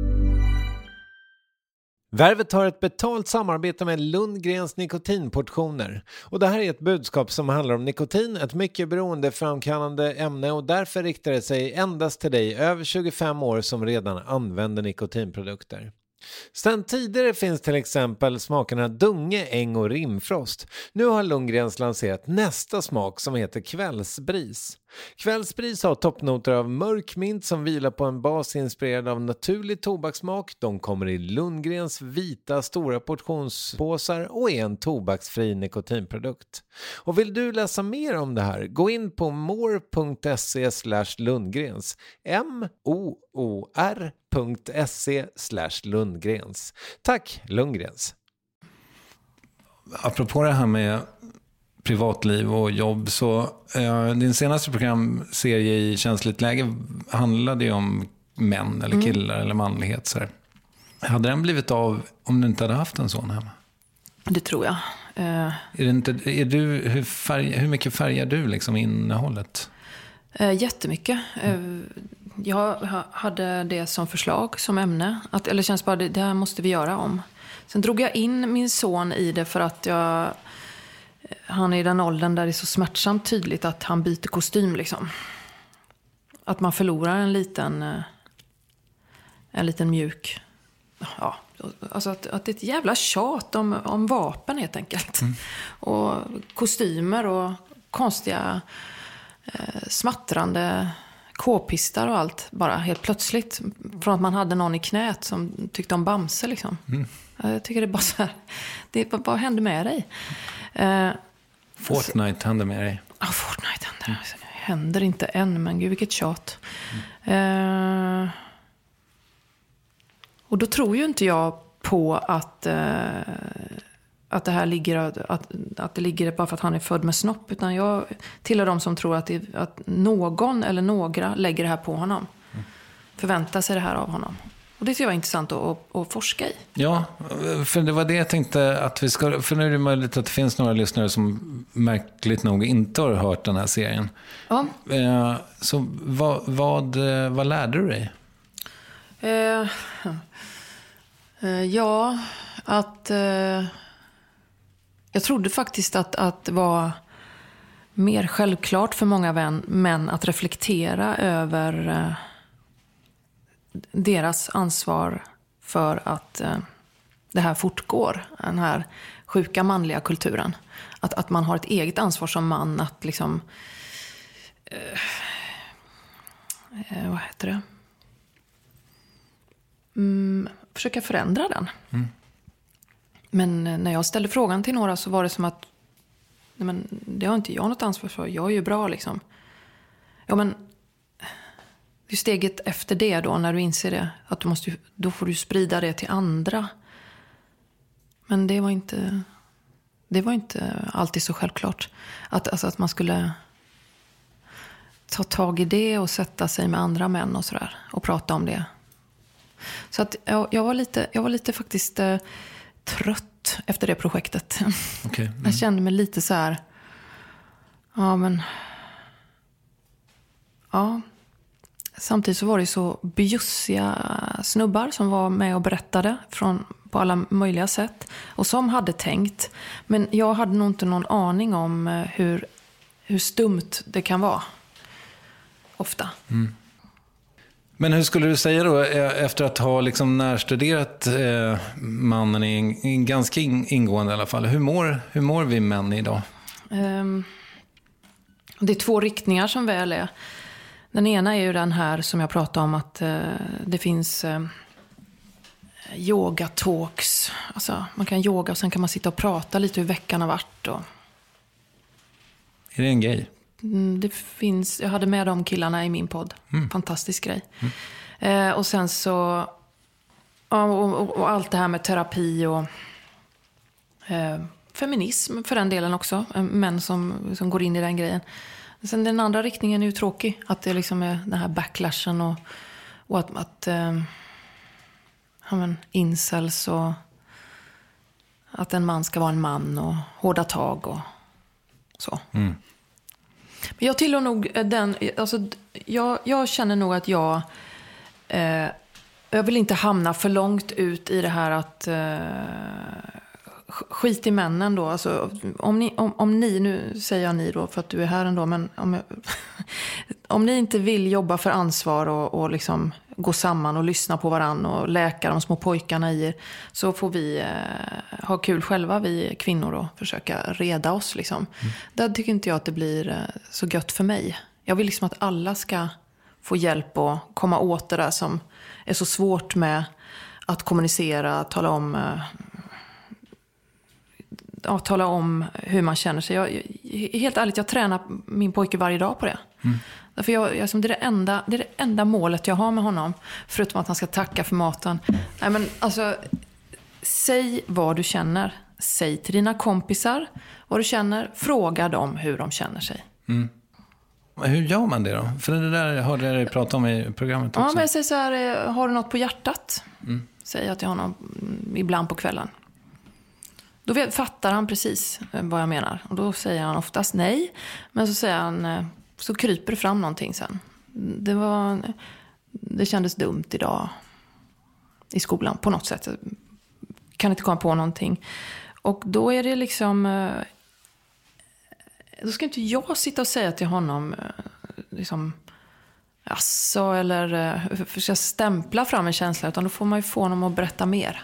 Värvet har ett betalt samarbete med Lundgrens nikotinportioner. Och det här är ett budskap som handlar om nikotin, ett mycket beroendeframkallande ämne, och därför riktar det sig endast till dig över 25 år som redan använder nikotinprodukter. Sedan tidigare finns till exempel smakerna Dunge, Äng och Rimfrost. Nu har Lundgrens lanserat nästa smak som heter Kvällsbris. Kvällsbris har toppnoter av mörk mint som vilar på en bas inspirerad av naturlig tobakssmak. De kommer i Lundgrens vita stora portionspåsar och är en tobaksfri nikotinprodukt. Och vill du läsa mer om det här, gå in på more.se/Lundgrens. moor.se/Lundgrens. Tack Lundgrens. Apropå det här med privatliv och jobb, så din senaste programserie i Känsligt läge handlade ju om män eller killar eller manlighet. Så här. Hade den blivit av om du inte hade haft en sån hemma?
Det tror jag.
Hur mycket färgar du liksom innehållet?
Jättemycket. Jag hade det som förslag, som ämne. Eller känns bara, det här måste vi göra om. Sen drog jag in min son i det för att han är i den åldern där det är så smärtsamt tydligt att han byter kostym liksom. Att man förlorar en liten en liten mjuk... Ja, alltså att det är ett jävla tjat om vapen helt enkelt. Och kostymer och konstiga smattrande k-pistar och allt. Bara helt plötsligt. Från att man hade någon i knät som tyckte om Bamse liksom. Jag tycker det är bara så här. Vad hände med dig?
Fortnite hände med dig.
Ja, Fortnite händer inte än, men gud vilket tjat. Och då tror ju inte jag på att det här ligger att det ligger bara för att han är född med snopp, utan jag tillhör de som tror att någon eller några lägger det här på honom. Förväntar sig det här av honom. Och det tycker jag är intressant att forska i. Ja,
för det var det jag tänkte att vi ska... För nu är det möjligt att det finns några lyssnare som märkligt nog inte har hört den här serien.
Ja.
Så vad lärde du dig?
Ja, att... jag trodde faktiskt att det var mer självklart för många män att reflektera över deras ansvar för att det här fortgår, den här sjuka manliga kulturen. Att man har ett eget ansvar som man att liksom vad heter det? Försöka förändra den. Men när jag ställde frågan till några så var det som att nej, men det har inte jag något ansvar för. Jag är ju bra liksom. Ja, men det är steget efter det då, när du inser det, att då får du sprida det till andra. Men det var inte alltid så självklart att man skulle ta tag i det och sätta sig med andra män och sådär och prata om det. Så att jag var lite faktiskt trött efter det projektet.
Okay.
Jag kände mig lite så här, samtidigt så var det så bjussiga snubbar som var med och berättade på alla möjliga sätt och som hade tänkt, men jag hade nog inte någon aning om hur stumt det kan vara ofta.
Men hur skulle du säga då, efter att ha liksom närstuderat mannen i ganska ingående i alla fall, hur mår vi män idag?
Det är 2 riktningar som väl är. Den ena är ju den här som jag pratade om, att det finns yoga talks. Alltså man kan yoga och sen kan man sitta och prata lite hur veckan har varit.
Är det en grej?
Det finns, jag hade med de killarna i min podd. Fantastisk grej. Och sen så och allt det här med terapi och feminism för den delen också. Män som går in i den grejen. Sen den andra riktningen är ju tråkig. Att det liksom är den här backlashen och att incels och att en man ska vara en man och hårda tag och så. Men jag tillhör nog den, alltså jag känner nog att jag vill inte hamna för långt ut i det här att skit i männen då. Alltså, om ni, nu säger jag ni då för att du är här ändå, men om ni inte vill jobba för ansvar och liksom gå samman och lyssna på varann och läka de små pojkarna i er, så får vi ha kul själva, vi kvinnor, och försöka reda oss liksom. Där tycker inte jag att det blir så gött för mig. Jag vill liksom att alla ska få hjälp och komma åt det där som är så svårt med att kommunicera, tala om hur man känner sig. Helt ärligt, jag tränar min pojke varje dag på det. Därför det är det enda målet jag har med honom, förutom att han ska tacka för maten. Nej, men alltså, säg vad du känner. Säg till dina kompisar vad du känner. Fråga dem hur de känner sig.
Hur gör man det då? För det där hörde jag dig prata om i programmet också.
Ja, men jag säger så här, har du något på hjärtat? Säger jag till honom ibland på kvällen. Då fattar han precis vad jag menar. Och då säger han oftast nej. Men så säger han, så kryper det fram någonting sen. Det kändes dumt idag i skolan på något sätt. Jag kan inte komma på någonting. Och då är det liksom... Då ska inte jag sitta och säga till honom liksom, asså eller försöka stämpla fram en känsla, utan då får man ju få dem att berätta mer.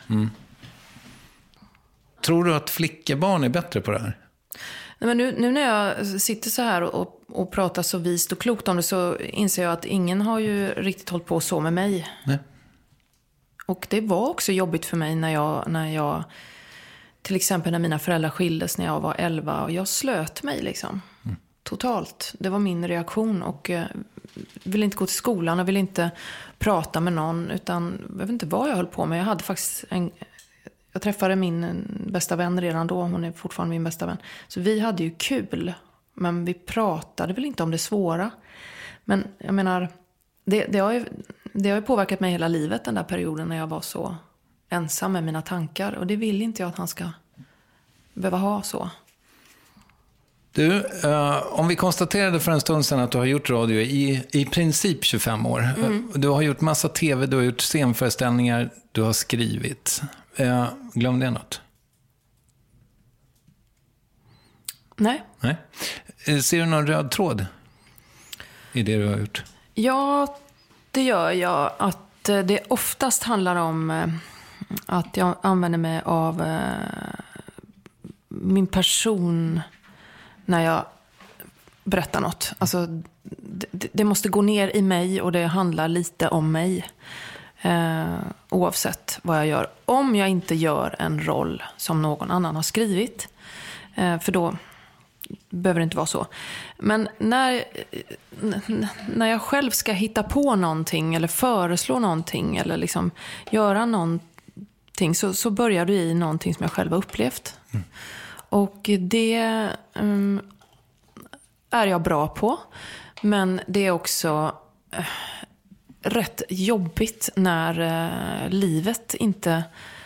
Tror du att flickebarn är bättre på det här?
Nej, men nu när jag sitter så här och pratar så vist och klokt om det, så inser jag att ingen har ju riktigt hållit på så med mig.
Nej.
Och det var också jobbigt för mig när jag till exempel när mina föräldrar skildes när jag var 11 och jag slöt mig liksom. Totalt. Det var min reaktion och ville inte gå till skolan och ville inte prata med någon, utan jag vet inte vad jag höll på med. Jag hade faktiskt jag träffade min bästa vän redan då, hon är fortfarande min bästa vän. Så vi hade ju kul, men vi pratade väl inte om det svåra. Men jag menar, det har ju påverkat mig hela livet, den där perioden när jag var så ensam med mina tankar. Och det vill inte jag att han ska behöva ha så.
Du, om vi konstaterade för en stund sedan att du har gjort radio i princip 25 år. Du har gjort massa tv, du har gjort scenföreställningar, du har skrivit. Glömde jag något?
Nej.
Ser du någon röd tråd i det du har gjort?
Ja, det gör jag. Att det oftast handlar om att jag använder mig av min person när jag berättar något. Alltså, det måste gå ner i mig och det handlar lite om mig. Oavsett vad jag gör. Om jag inte gör en roll som någon annan har skrivit. För då behöver det inte vara så. Men när jag själv ska hitta på någonting eller föreslå någonting eller liksom göra någonting, så börjar det i någonting som jag själv har upplevt. Och det är jag bra på. Men det är också rätt jobbigt när livet inte...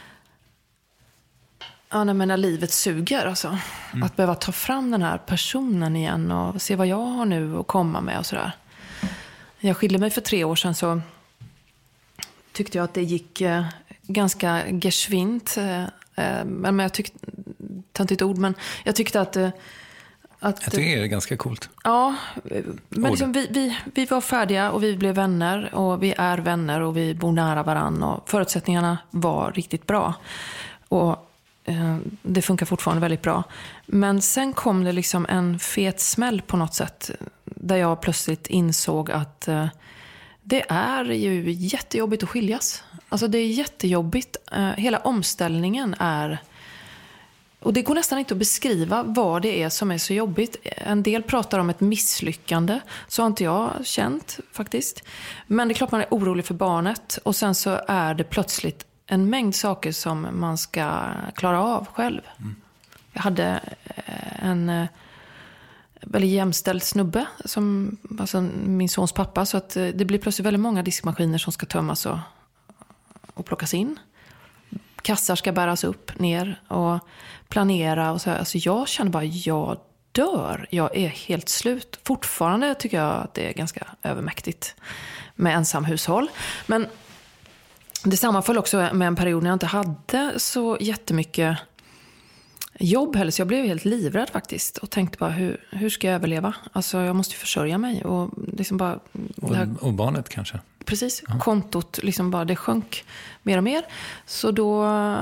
Ja, när livet suger alltså. Att behöva ta fram den här personen igen och se vad jag har nu att komma med och sådär. Jag skilde mig för 3 år sedan, så tyckte jag att det gick ganska geschwint. Men jag tyckte, töntigt ord, men jag tyckte att jag tycker det är ganska coolt. Ja, men liksom vi var färdiga och vi blev vänner och vi är vänner och vi bor nära varann och förutsättningarna var riktigt bra. Och det funkar fortfarande väldigt bra. Men sen kom det liksom en fet smäll på något sätt, där jag plötsligt insåg att det är ju jättejobbigt att skiljas. Alltså det är jättejobbigt. Hela omställningen är... Och det går nästan inte att beskriva vad det är som är så jobbigt. En del pratar om ett misslyckande. Så har inte jag känt faktiskt. Men det är klart man är orolig för barnet. Och sen så är det plötsligt en mängd saker som man ska klara av själv. Jag hade en väldigt jämställd snubbe, som, alltså min sons pappa. Så att det blir plötsligt väldigt många diskmaskiner som ska tömmas och plockas in. Kassar ska bäras upp, ner och planera. Och så. Alltså jag känner bara, jag dör. Jag är helt slut. Fortfarande tycker jag att det är ganska övermäktigt med ensamhushåll. Men det sammanföll också med en period när jag inte hade så jättemycket jobb heller. Så jag blev helt livrädd faktiskt. Och tänkte bara, hur ska jag överleva? Alltså jag måste ju försörja mig. Och, liksom bara,
och barnet kanske?
Precis, kontot liksom bara, det sjönk mer och mer. Så då,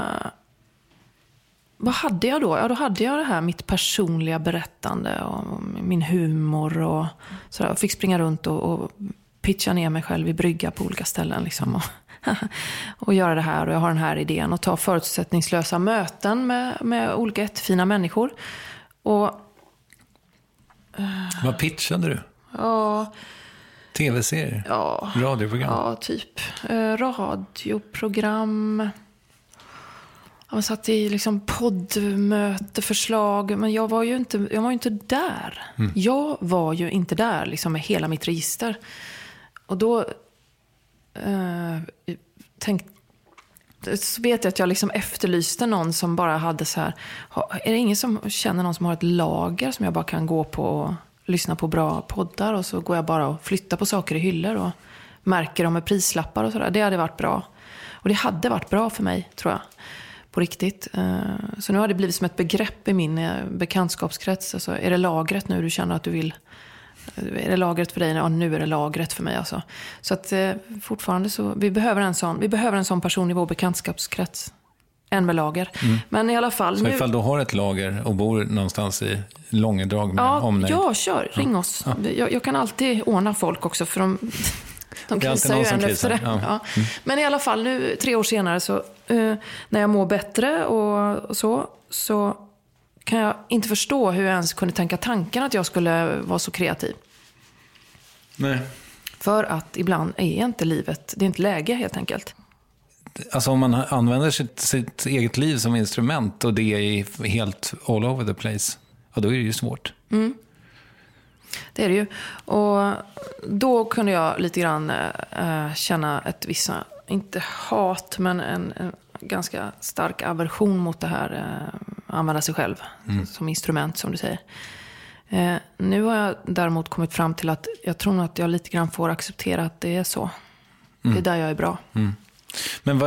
vad hade jag då? Ja, då hade jag det här, mitt personliga berättande och min humor och sådär. Jag fick springa runt och pitcha ner mig själv i brygga på olika ställen liksom. Och göra det här, och jag har den här idén och ta förutsättningslösa möten med olika jättefina människor. Och
vad pitchade du?
Ja,
tv-serier?
Ja,
radioprogram?
Ja, typ radioprogram. Jag satt i liksom poddmöteförslag, men jag var ju inte där. Jag var ju inte där liksom med hela mitt register. Och då så vet jag att jag liksom efterlyste någon som bara hade så här, är det ingen som känner någon som har ett lager som jag bara kan gå på och lyssna på bra poddar, och så går jag bara och flyttar på saker i hyllor och märker dem med prislappar och sådär. Det hade varit bra. Och det hade varit bra för mig, tror jag. På riktigt. Så nu har det blivit som ett begrepp i min bekantskapskrets. Alltså, är det lagret nu du känner att du vill Är det lagret för dig? Ja, nu är det lagret för mig alltså. Så att fortfarande så, vi behöver en sån person i vår bekantskapskrets. En med lager. Men i alla fall...
Så ifall du har ett lager och bor någonstans i Långedrag med omnejd?
Ja, kör. Ring oss. Ja. Jag kan alltid ordna folk också för de krisar ju en efter det. Ja. Men i alla fall nu 3 år senare så när jag mår bättre och så kan jag inte förstå hur jag ens kunde tänka tanken att jag skulle vara så kreativ.
Nej.
För att ibland är inte livet, det är inte läge helt enkelt.
Alltså om man använder sitt eget liv som instrument och det är helt all over the place, ja, då är det ju svårt.
Det är det ju. Och då kunde jag lite grann känna ett vissa, inte hat, men en ganska stark aversion mot det här använda sig själv som instrument, som du säger. Nu har jag däremot kommit fram till att jag tror att jag lite grann får acceptera att det är så. Det är där jag är bra.
Men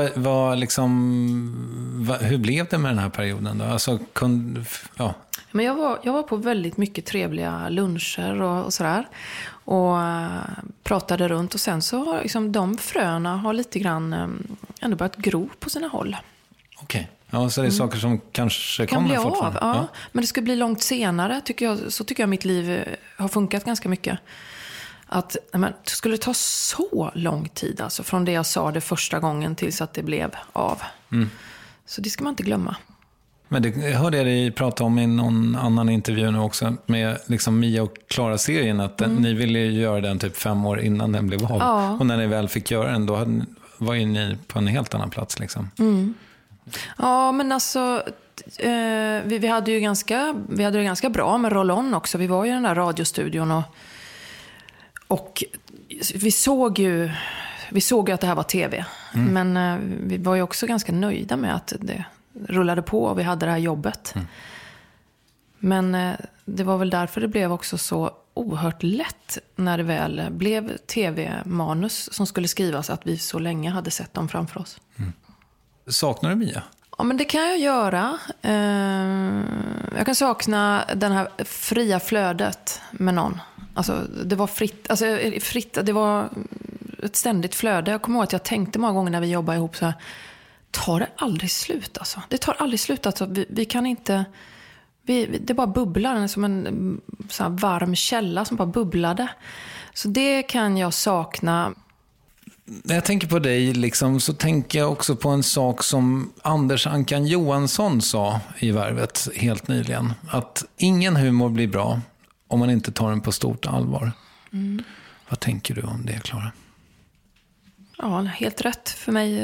hur blev det med den här perioden då? Alltså,
Men jag var på väldigt mycket trevliga luncher och sådär. Och pratade runt. Och sen så har liksom, de fröna har lite grann ändå börjat gro på sina håll.
Okej. Ja, så det är saker som kanske
kan
kommer
bli
fortfarande.
Av, ja. Men det ska bli långt senare, så tycker jag mitt liv har funkat ganska mycket. Att det skulle ta så lång tid alltså, från det jag sa det första gången tills att det blev av. Så det ska man inte glömma.
Men det hörde jag dig prata om i någon annan intervju nu också med liksom Mia och Klara-serien, att ni ville göra den typ 5 år innan den blev av.
Ja.
Och när ni väl fick göra den, då var ju ni på en helt annan plats liksom.
Ja, men alltså vi hade det ganska bra med roll-on också. Vi var ju i den där radiostudion och vi såg ju att det här var tv. Men vi var ju också ganska nöjda med att det rullade på och vi hade det här jobbet. Men det var väl därför det blev också så oerhört lätt när det väl blev tv-manus som skulle skrivas, att vi så länge hade sett dem framför oss.
Saknar du Mia?
Ja, men det kan jag göra. Jag kan sakna den här fria flödet med någon. Alltså, det var fritt. Det var ett ständigt flöde. Jag kommer ihåg att jag tänkte många gånger när vi jobbade ihop så här, tar det aldrig slut alltså? Det tar aldrig slut alltså. Vi kan inte... det bara bubblar som en så här varm källa som bara bubblade. Så det kan jag sakna.
När jag tänker på dig liksom, så tänker jag också på en sak som Anders Ankan Johansson sa i Värvet helt nyligen. Att ingen humor blir bra om man inte tar den på stort allvar. Vad tänker du om det, Klara?
Ja, helt rätt för mig.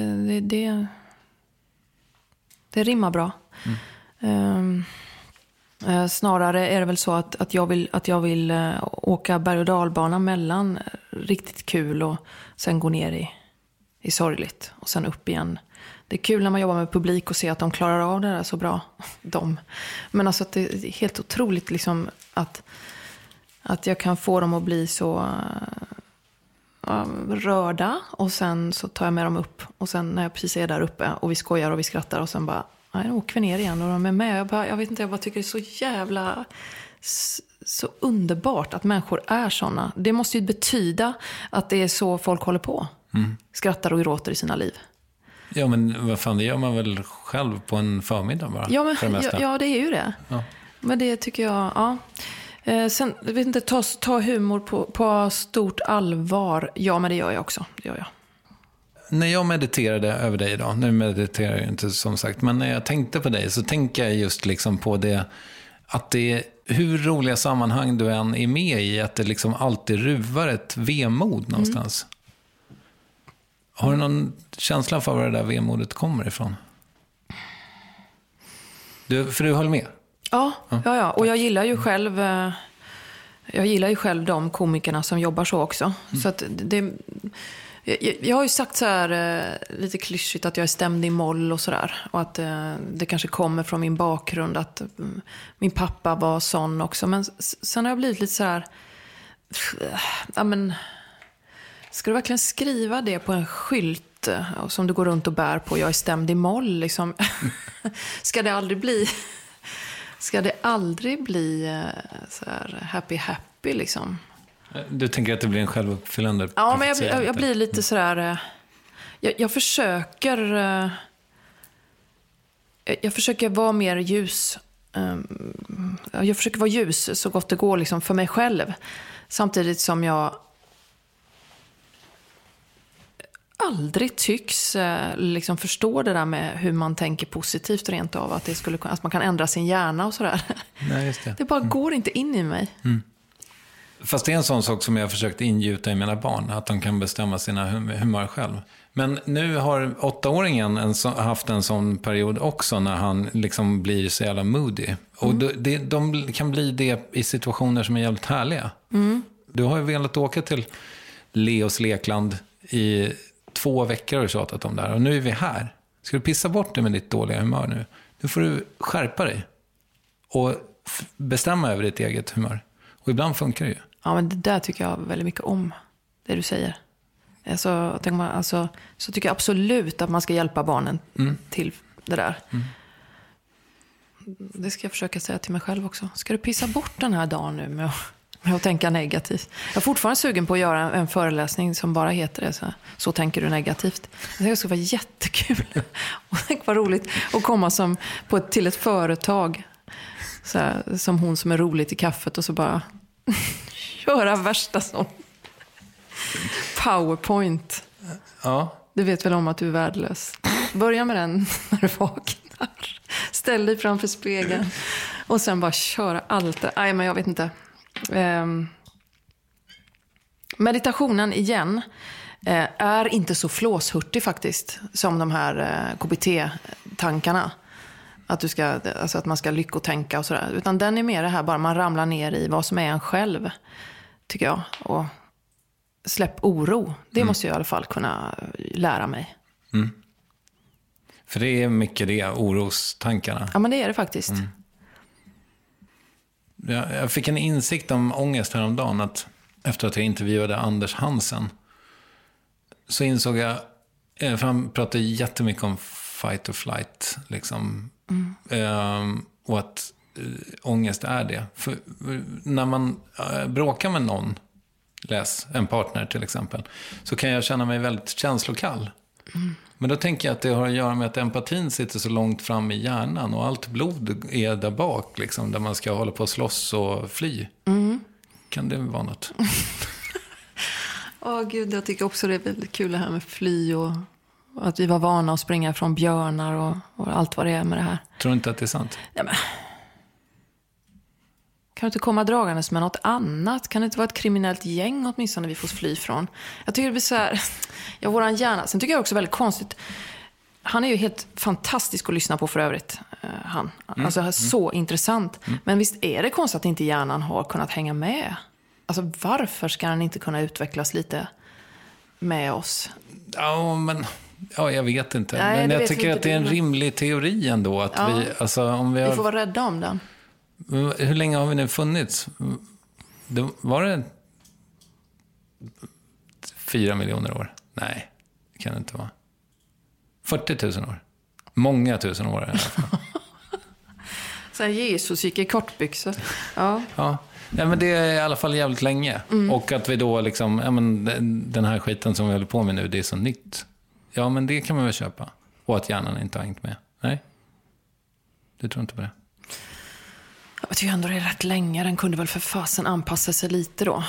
Det rimmar bra. Snarare är det väl så att jag vill åka berg- och dalbana mellan riktigt kul och sen gå ner i sorgligt och sen upp igen. Det är kul när man jobbar med publik och ser att de klarar av det där så bra. Men alltså att det är helt otroligt liksom att jag kan få dem att bli så rörda och sen så tar jag med dem upp och sen när jag precis är där uppe och vi skojar och vi skrattar och sen bara nej, åker vi ner igen och de är med. Jag bara tycker det är så jävla så underbart att människor är såna. Det måste ju betyda att det är så folk håller på. Skrattar och gråter i sina liv.
Ja, men vad fan, det gör man väl själv på en förmiddag bara?
Ja, det är ju det. Ja. Men det tycker jag, ja. Sen, jag vet inte, ta humor på stort allvar. Ja, men det gör jag också. Det gör jag.
När jag mediterade över dig idag, nu mediterar jag inte som sagt, men när jag tänkte på dig så tänker jag just liksom på det, att det är hur roliga sammanhang du än är med i, att det liksom alltid ruvar ett vemod någonstans. Har du någon känsla för var det där vemodet kommer ifrån? För du höll med? Ja. Och jag gillar ju själv de komikerna som jobbar så också. Så att jag har ju sagt så här lite klyschigt att jag är stämd i moll och sådär. Och att det kanske kommer från min bakgrund att min pappa var sån också. Men sen har jag blivit lite så här, ja men, ska du verkligen skriva det på en skylt som du går runt och bär på? Jag är stämd i moll liksom. Ska det aldrig bli så här happy liksom? Du tänker att det blir en självuppfyllande?
Ja, men jag blir lite sådär... Jag försöker vara mer ljus. Jag försöker vara ljus så gott det går liksom för mig själv. Samtidigt som jag aldrig tycks liksom förstå det där med hur man tänker positivt rent av. Att man kan ändra sin hjärna och sådär.
Nej, just det.
Det bara går inte in i mig.
Fast det är en sån sak som jag har försökt ingjuta i mina barn. Att de kan bestämma sina humör själv. Men nu har 8-åringen haft en sån period också när han liksom blir så jävla moody. Och de kan bli det i situationer som är jävligt härliga. Du har ju velat åka till Leos lekland i 2 veckor och tjatat om det här. Och nu är vi här. Ska du pissa bort det med ditt dåliga humör nu? Nu får du skärpa dig. Och bestämma över ditt eget humör. Och ibland funkar det ju.
Ja, men det där tycker jag väldigt mycket om. Det du säger. Så tycker jag absolut att man ska hjälpa barnen till det där. Det ska jag försöka säga till mig själv också. Ska du pissa bort den här dagen nu med att tänka negativt? Jag är fortfarande sugen på att göra en föreläsning som bara heter det. Så tänker du negativt. Jag tycker det skulle vara jättekul. Och det var roligt att komma till ett företag. Så här, som hon som är roligt i kaffet och så bara göra värsta sån PowerPoint.
Ja.
Du vet väl om att du är värdelös. Börja med den när du vaknar. Ställ dig framför spegeln. Och sen bara köra allt det. Nej, men jag vet inte. Meditationen igen är inte så flåshurtig faktiskt. Som de här KBT-tankarna. Att man ska lyckotänka och sådär. Utan den är mer det här bara man ramlar ner i vad som är en själv. Tycker jag. Och släpp oro. Det måste jag i alla fall kunna lära mig.
För det är mycket det, orostankarna.
Ja, men det är det faktiskt.
Jag fick en insikt om ångest häromdagen. Att efter att jag intervjuade Anders Hansen så insåg jag, för han pratade jättemycket om fight or flight liksom. Och att ångest är det. För när man bråkar med någon, en partner till exempel, så kan jag känna mig väldigt känslokall. Men då tänker jag att det har att göra med att empatin sitter så långt fram i hjärnan och allt blod är där bak liksom, där man ska hålla på att slåss och fly. Kan det vara något?
Gud, jag tycker också det är väldigt kul det här med fly och att vi var vana att springa från björnar och allt vad det är med det här.
Tror du inte att det är sant?
Ja, men kan du inte komma dragandes med något annat? Kan det inte vara ett kriminellt gäng åtminstone vi får fly från? Jag tycker det blir så här... Ja, våran hjärna. Sen tycker jag också väldigt konstigt. Han är ju helt fantastisk att lyssna på för övrigt. Så intressant. Men visst är det konstigt att inte hjärnan har kunnat hänga med? Alltså varför ska den inte kunna utvecklas lite med oss?
Ja, jag vet inte.
Nej,
men jag tycker att det är en rimlig teori ändå. Att vi
får vara rädda om den.
Hur länge har vi nu funnits? Var det 4 miljoner år? Nej, det kan det inte vara. 40 000 år. Många tusen år i alla fall.
Sen Jesus gick i kortbyxor.
Ja, men det är i alla fall jävligt länge. Och att vi då liksom, den här skiten som vi håller på med nu, det är så nytt. Ja, men det kan man väl köpa. Och att hjärnan inte har hängt med. Nej, du tror inte på det.
Jag tycker ändå det är rätt länge. Den kunde väl för fasen anpassa sig lite då.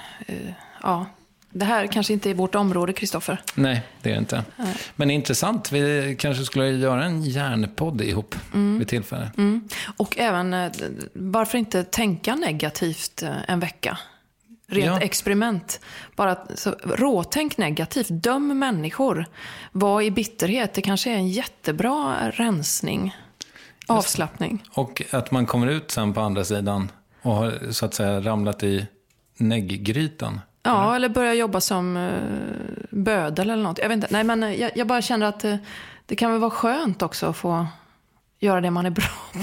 Det här kanske inte är vårt område, Kristoffer.
Nej, det är det inte. Nej. Men intressant. Vi kanske skulle göra en hjärnpodd ihop vid tillfälle.
Och även, varför inte tänka negativt en vecka? Rent experiment. Bara råtänk negativt. Döm människor. Var i bitterhet. Det kanske är en jättebra rensning. Avslappning.
Och att man kommer ut sen på andra sidan och har så att säga ramlat i negggrytan.
Ja, eller börja jobba som bödel eller något. Jag vet inte. Nej, men jag bara känner att det kan väl vara skönt också att få göra det man är bra på.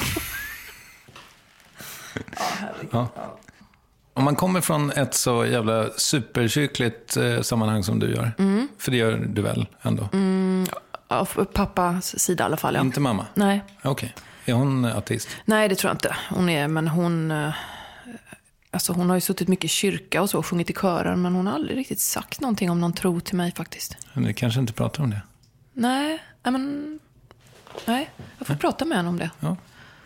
Ja. Om man kommer från ett så jävla superkyrkligt sammanhang som du gör. För det gör du väl ändå?
Ja, pappas sida i alla fall, ja.
Inte mamma?
Nej.
Okej. Är hon ateist?
Nej, det tror jag inte. Hon är, men hon... Alltså hon har ju suttit mycket i kyrka och så, sjungit i kören, men hon har aldrig riktigt sagt någonting om någon tro till mig faktiskt.
Men ni kanske inte pratar om det?
Nej, jag får prata med henne om det.
Ja.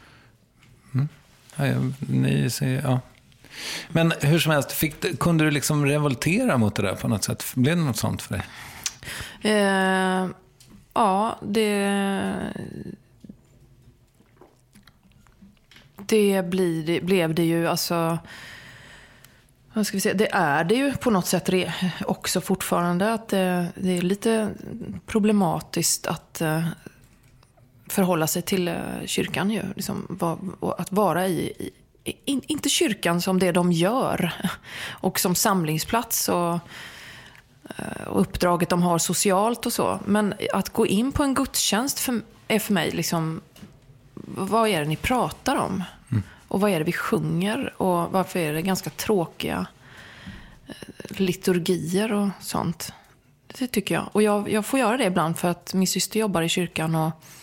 Ni säger, ja. Men hur som helst, kunde du liksom revoltera mot det där på något sätt? Blev det något sånt för dig?
Ja, det blev det ju, alltså, vad ska vi säga, det är det ju på något sätt också fortfarande, att det är lite problematiskt att förhålla sig till kyrkan ju, liksom, att vara inte kyrkan som det de gör och som samlingsplats och uppdraget de har socialt och så, men att gå in på en gudstjänst är för mig liksom, vad är det ni pratar om? Och vad är det vi sjunger? Och varför är det ganska tråkiga liturgier och sånt? Det tycker jag. Och jag får göra det ibland för att min syster jobbar i kyrkan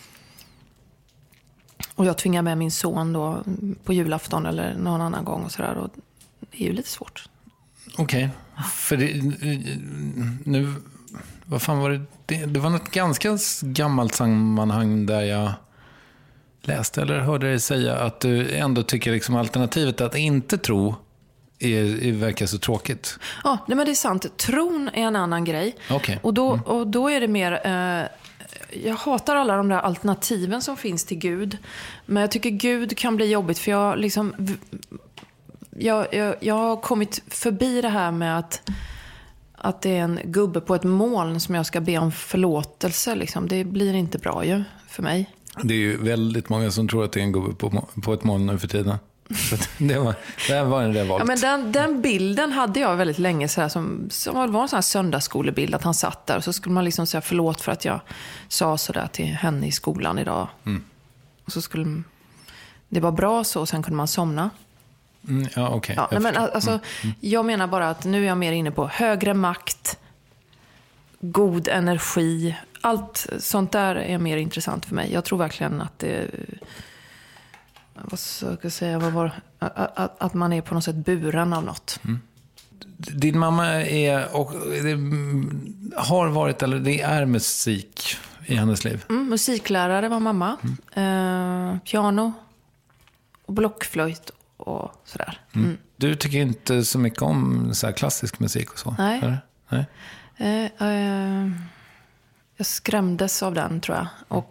och jag tvingar med min son då på julafton eller någon annan gång och sådär. Och det är ju lite svårt.
Okej. För nu, vad fan var det? Det var något ganska gammalt sammanhang där jag läste eller hörde dig säga att du ändå tycker liksom alternativet att inte tro verkar så tråkigt.
Ja, men det är sant. Tron är en annan grej.
Okay.
Och då är det mer... jag hatar alla de där alternativen som finns till Gud. Men jag tycker Gud kan bli jobbigt. För jag liksom... Jag har kommit förbi det här med att det är en gubbe på ett moln som jag ska be om förlåtelse. Liksom. Det blir inte bra ju för mig.
Det är ju väldigt många som tror att det är en gubbe på ett moln nu för tiden. Det var en revolt.
Ja, men den bilden hade jag väldigt länge så här, som var en sån här söndagsskolebild, att han satt där och så skulle man liksom säga förlåt för att jag sa så där till henne i skolan idag. Och så skulle det vara bra så, och sen kunde man somna.
Ja, okej.
Ja, men alltså, jag menar bara att nu är jag mer inne på högre makt, god energi. Allt sånt där är mer intressant för mig. Jag tror verkligen att det... Vad ska jag säga? Att man är på något sätt buren av något.
Din mamma har varit, eller det är musik i hennes liv?
Musiklärare var mamma. Piano och blockflöjt och sådär.
Du tycker inte så mycket om så här klassisk musik och så?
Nej.
Eller? Nej.
Jag skrämdes av den, tror jag. Och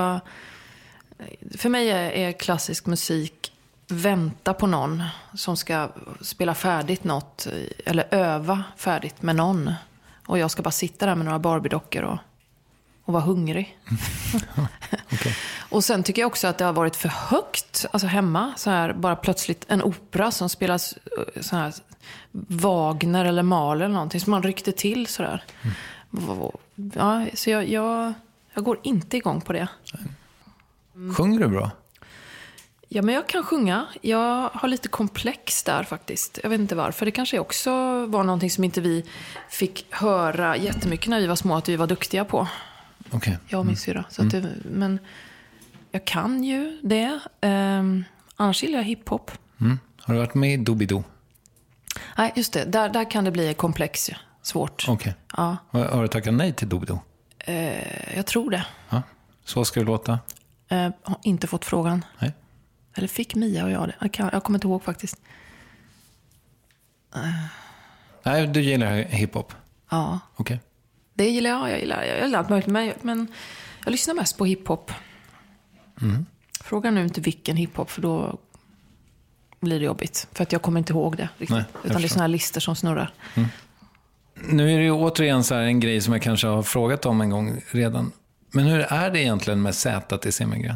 för mig är klassisk musik vänta på någon som ska spela färdigt något eller öva färdigt med någon. Och jag ska bara sitta där med några Barbie-dockor och vara hungrig.
Okay.
Och sen tycker jag också att det har varit för högt, alltså hemma, så här, bara plötsligt en opera som spelas så här Wagner eller Mahler eller någonting som man ryckte till så där. Ja, så jag går inte igång på det.
Sjunger du bra?
Ja, men jag kan sjunga. Jag har lite komplex där faktiskt. Jag vet inte varför. Det kanske också var någonting som inte vi fick höra jättemycket när vi var små, att vi var duktiga på.
Okay.
Jag och min syra. Så att men jag kan ju det. Annars gillar jag hiphop.
Har du varit med i Doobidoo?
Nej, just det. Där kan det bli komplex. Svårt.
Okay.
Ja.
Har du tackat nej till Doobidoo?
Jag tror det.
Ja. Så ska det låta?
Har inte fått frågan.
Nej.
Eller fick Mia och jag det? Jag kommer inte ihåg faktiskt.
Nej, du gillar hiphop?
Ja.
Okej. Okay.
Det gillar jag. Jag gillar allt möjligt. Men jag lyssnar mest på hiphop. Fråga nu inte vilken hiphop, för då blir det jobbigt. För att jag kommer inte ihåg det riktigt.
Nej,
utan det är såna här listor som snurrar.
Nu är det ju återigen så här en grej som jag kanske har frågat om en gång redan. Men hur är det egentligen med Z till Zimmergren?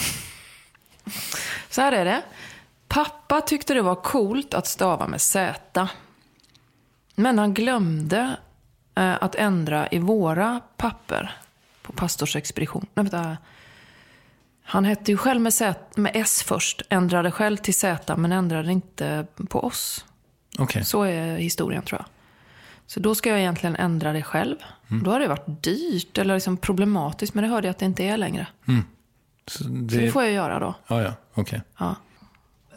Så här är det. Pappa tyckte det var coolt att stava med Z. Men han glömde att ändra i våra papper på pastorsexpedition. Han hette ju själv med S först. Ändrade själv till Z, men ändrade inte på oss.
Okay. Så
är historien, tror jag. Så då ska jag egentligen ändra det själv. Då har det varit dyrt eller liksom problematiskt, men det hörde jag att det inte är längre. Så det får jag göra då.
Ja, okej.
Ja.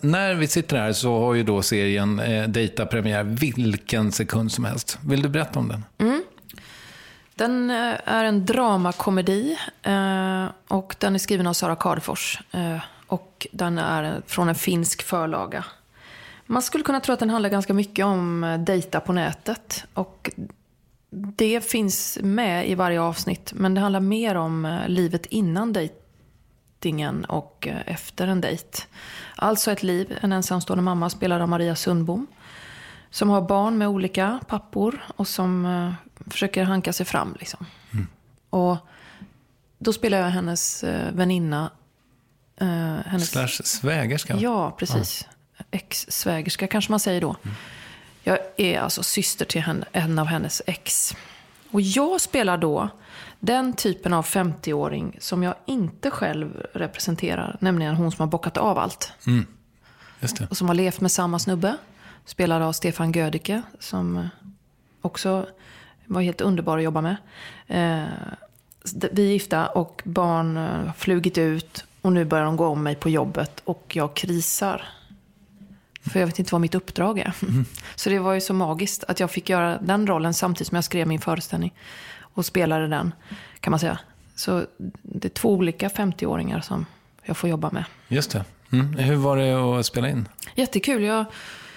när vi sitter här så har ju då serien Dejta premiär vilken sekund som helst. Vill du berätta om den?
Den är en dramakomedi och den är skriven av Sara Kadefors och den är från en finsk förlaga. Man skulle kunna tro att den handlar ganska mycket om dejta på nätet och det finns med i varje avsnitt, men det handlar mer om livet innan dejtingen och efter en dejt. Alltså ett liv, en ensamstående mamma spelad av Maria Sundbom som har barn med olika pappor och som försöker hanka sig fram liksom. Och då spelar jag hennes väninna
Slash svägerska.
Ja, precis. Ex-svägerska kanske man säger då. Jag är alltså syster till en av hennes ex. Och jag spelar då den typen av 50-åring som jag inte själv representerar. Nämligen hon som har bockat av allt.
Just det.
Och som har levt med samma snubbe. Spelad av Stefan Gödicke. Som också var helt underbar att jobba med. Vi är gifta och barn har flugit ut. Och nu börjar de gå om mig på jobbet. Och jag krisar. För jag vet inte vad mitt uppdrag är. Så det var ju så magiskt att jag fick göra den rollen samtidigt som jag skrev min föreställning. Och spelade den, kan man säga. Så det är 2 olika 50-åringar som jag får jobba med.
Just det. Hur var det att spela in?
Jättekul.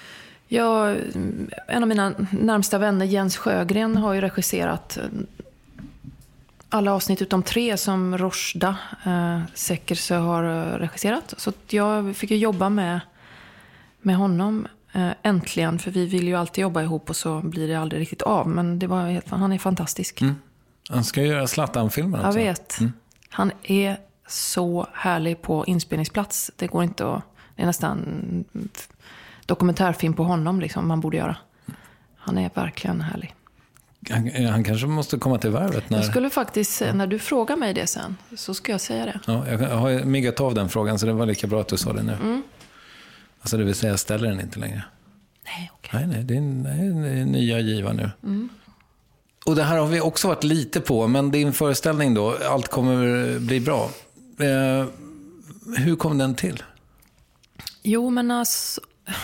En av mina närmsta vänner, Jens Sjögren, har ju regisserat alla avsnitt utom 3 som Roshda Sekersö har regisserat. Så jag fick ju jobba med honom äntligen, för vi vill ju alltid jobba ihop och så blir det aldrig riktigt av, men det var han är fantastisk.
Han ska göra Zlatan-filmen också.
Jag vet. Han är så härlig på inspelningsplats. Det går inte att, det är nästan dokumentärfilm på honom liksom man borde göra. Han är verkligen härlig.
Han kanske måste komma till varvet när...
Jag skulle faktiskt, när du frågar mig det sen, så ska jag säga det.
Ja, jag har myggat av den frågan, så det var lika bra att du sa det nu. Alltså det vill säga, jag ställer den inte längre.
Nej, okej.
Nej, det är nya giva nu. Och det här har vi också varit lite på, men din föreställning då, allt kommer bli bra. Hur kom den till?
Jo, men alltså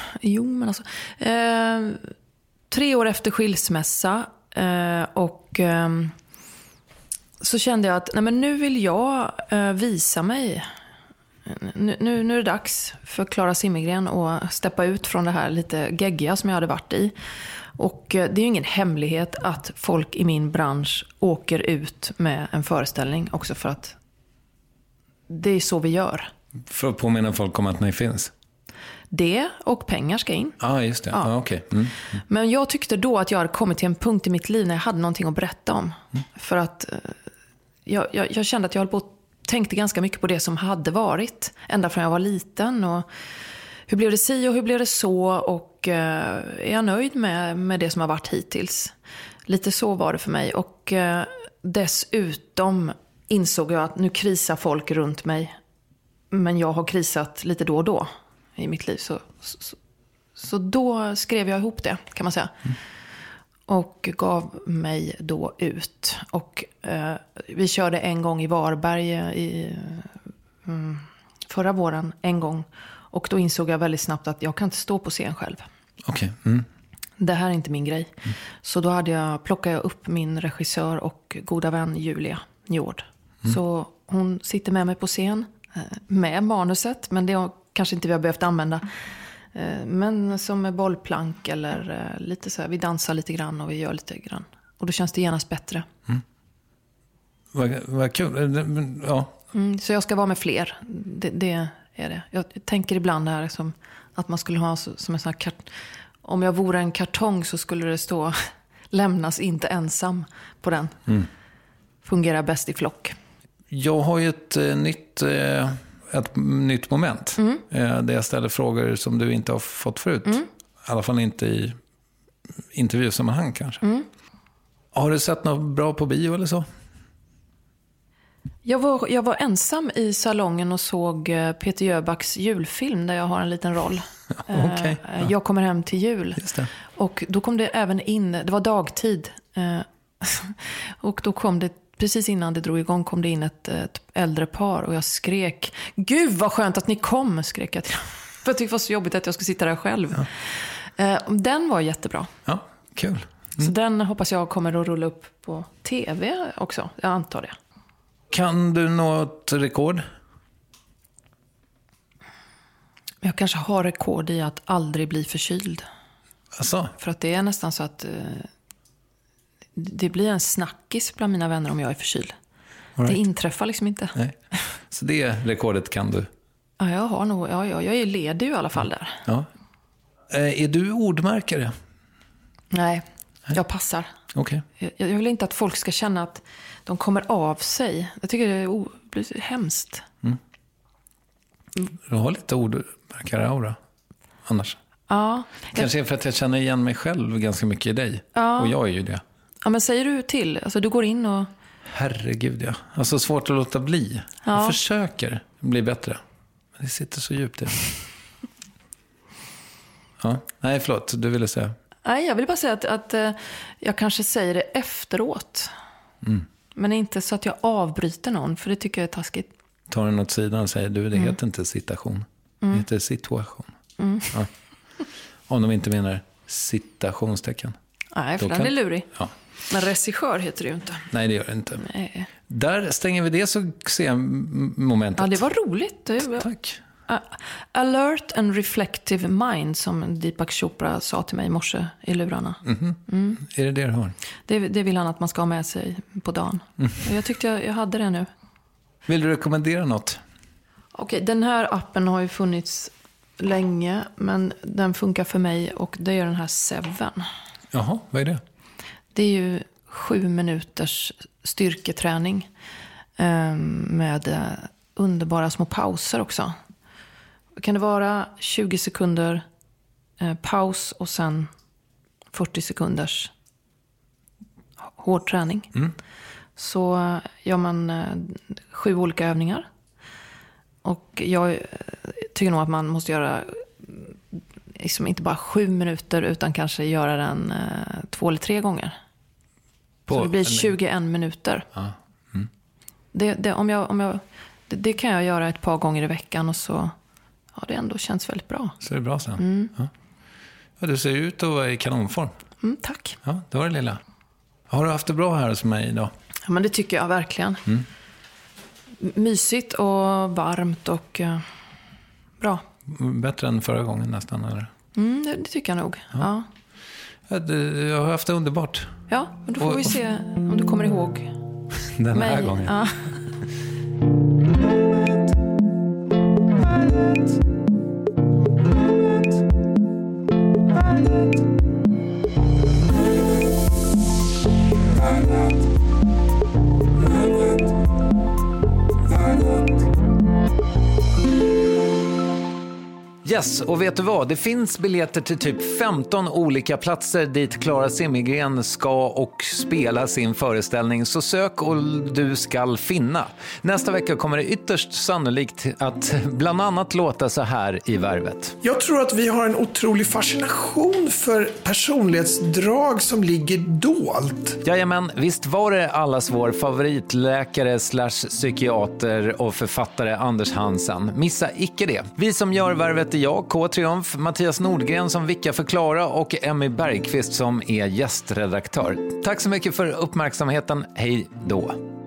3 år efter skilsmässa och så kände jag att nej, men nu vill jag visa mig. Nu är det dags för Clara Zimmergren att steppa ut från det här lite geggiga som jag hade varit i. Och det är ju ingen hemlighet att folk i min bransch åker ut med en föreställning också, för att det är så vi gör.
För att påminna folk om att ni finns?
Det och pengar ska in.
Just det. Ja. Okej.
Men jag tyckte då att jag hade kommit till en punkt i mitt liv när jag hade någonting att berätta om. För att jag kände att jag höll på att tänkte ganska mycket på det som hade varit ända från jag var liten, och hur blev det si och hur blev det så, och är jag nöjd med det som har varit hittills. Lite så var det för mig, och dessutom insåg jag att nu krisar folk runt mig, men jag har krisat lite då och då i mitt liv, så då skrev jag ihop det, kan man säga. Och gav mig då ut. Och vi körde en gång i Varberg förra våren, en gång. Och då insåg jag väldigt snabbt att jag kan inte stå på scen själv.
Okej.
Det här är inte min grej. Så då plockade jag upp min regissör och goda vän Julia Njord. Så hon sitter med mig på scen med manuset, men det kanske inte vi har behövt använda. Men som med bollplank eller lite så här, vi dansar lite grann och vi gör lite grann. Och då känns det genast bättre.
Vad kul. Ja.
Så jag ska vara med fler. Det är det. Jag tänker ibland här som att man skulle ha som en sån här om jag vore en kartong så skulle det stå lämnas inte ensam på den. Fungerar bäst i flock.
Jag har ju ett nytt moment. Där jag ställer frågor som du inte har fått förut. I alla fall inte i intervjusammanhang kanske. Har du sett något bra på bio eller så?
Jag var ensam i salongen och såg Peter Jöbacks julfilm där jag har en liten roll.
Okay.
Jag kommer hem till jul.
Just det.
Och då kom det även in, det var dagtid. Och då kom det, precis innan det drog igång, kom det in ett äldre par och jag skrek, gud vad skönt att ni kom, skrek jag till dem. För jag tyckte det var så jobbigt att jag skulle sitta där själv. Ja. Den var jättebra.
Ja, kul.
Så den hoppas jag kommer att rulla upp på tv också. Jag antar det.
Kan du något rekord?
Jag kanske har rekord i att aldrig bli förkyld.
Alltså?
För att det är nästan så att det blir en snackis bland mina vänner om jag är förkyld. Right. Det inträffar liksom inte.
Nej. Så det rekordet kan du?
Ja, jag har nog. Ja, jag är ledig i alla fall där.
Ja. Är du ordmärkare?
Nej, jag passar.
Okay.
Jag vill inte att folk ska känna att de kommer av sig. Jag tycker det blir hemskt.
Du har lite ordmärkare-aura annars.
Ja.
Kanske är för att jag känner igen mig själv ganska mycket i dig. Ja. Och jag är ju det.
Ja, men säger du till? Alltså du går in och...
Herregud, ja. Alltså svårt att låta bli. Ja. Jag försöker bli bättre. Men det sitter så djupt i. Ja. Nej, förlåt. Du ville säga...
Nej, jag vill bara säga att jag kanske säger det efteråt. Men inte så att jag avbryter någon, för det tycker jag är taskigt.
Tar den åt sidan och säger, det heter inte citation. Det heter situation. Ja. Om de inte menar citationstecken.
Nej, för den är lurig. Ja. Men regissör heter det ju inte.
Nej, det gör det inte. Nej. Där stänger vi det succémomentet.
Ja, det var roligt.
Tack.
Alert and reflective mind, som Deepak Chopra sa till mig i morse i lurarna.
Är det du har?
Det vill han att man ska ha med sig på dagen. Jag tyckte jag hade det nu.
Vill du rekommendera något?
Okej, den här appen har ju funnits länge, men den funkar för mig, och det är den här Seven.
Jaha, vad är det?
Det är ju 7 minuters styrketräning med underbara små pauser också. Kan det vara 20 sekunder paus och sen 40 sekunders hård träning. Så gör man 7 olika övningar. Och jag tycker nog att man måste göra liksom inte bara 7 minuter, utan kanske göra den 2 eller 3 gånger. Så det blir 21 minuter. Ja. Det kan jag göra ett par gånger i veckan, och så det ändå känns väldigt bra.
Så är det bra sen. Ja, du ser ut att vara i kanonform.
Tack.
Ja, det var det lilla. Har du haft det bra här hos mig idag?
Ja, men det tycker jag verkligen. Mysigt och varmt och bra.
Bättre än förra gången nästan, eller?
Det tycker jag nog. Ja.
Jag har haft det underbart.
Ja, men då får vi se om du kommer ihåg
den här gången.
Ja.
Yes, och vet du vad? Det finns biljetter till typ 15 olika platser dit Clara Simmergren ska och spela sin föreställning. Så sök och du ska finna. Nästa vecka kommer det ytterst sannolikt att bland annat låta så här i Värvet.
Jag tror att vi har en otrolig fascination för personlighetsdrag som ligger dolt.
Jajamän, visst var det allas vår favoritläkare / psykiater och författare Anders Hansen. Missa icke det. Vi som gör Värvet är jag, K. Triumf, Mattias Nordgren som vickar för Clara och Emmy Bergqvist som är gästredaktör. Tack så mycket för uppmärksamheten. Hej då!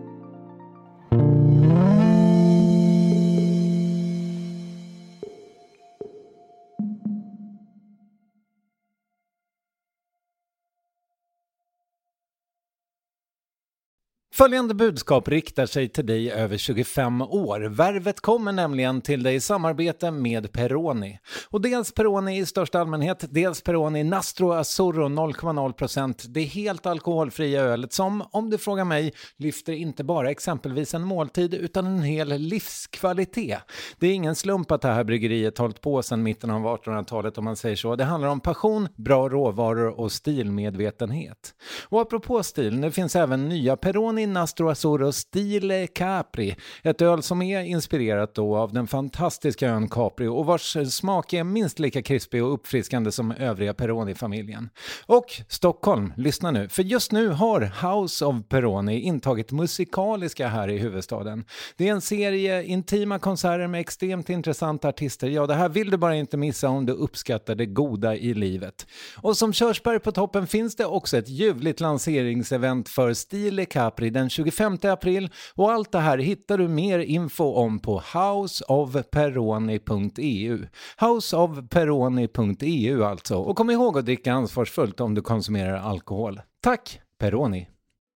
Följande budskap riktar sig till dig över 25 år. Värvet kommer nämligen till dig i samarbete med Peroni. Och dels Peroni i största allmänhet, dels Peroni Nastro Azzurro 0,0%. Det är helt alkoholfria ölet som, om du frågar mig, lyfter inte bara exempelvis en måltid utan en hel livskvalitet. Det är ingen slump att det här bryggeriet hållit på sedan mitten av 1800-talet om man säger så. Det handlar om passion, bra råvaror och stilmedvetenhet. Och apropå stil, nu finns även nya Peroni Peroni Nastro Azzurro Stile Capri. Ett öl som är inspirerat då av den fantastiska ön Capri och vars smak är minst lika krispig och uppfriskande som övriga Peroni-familjen. Och Stockholm, lyssna nu. För just nu har House of Peroni intagit musikaliska här i huvudstaden. Det är en serie intima konserter med extremt intressanta artister. Ja, det här vill du bara inte missa om du uppskattar det goda i livet. Och som körsbär på toppen finns det också ett ljuvligt lanseringsevent för Stile Capri den 25 april. Och allt det här hittar du mer info om på houseofperoni.eu. Houseofperoni.eu alltså. Och kom ihåg att dricka ansvarsfullt om du konsumerar alkohol. Tack, Peroni.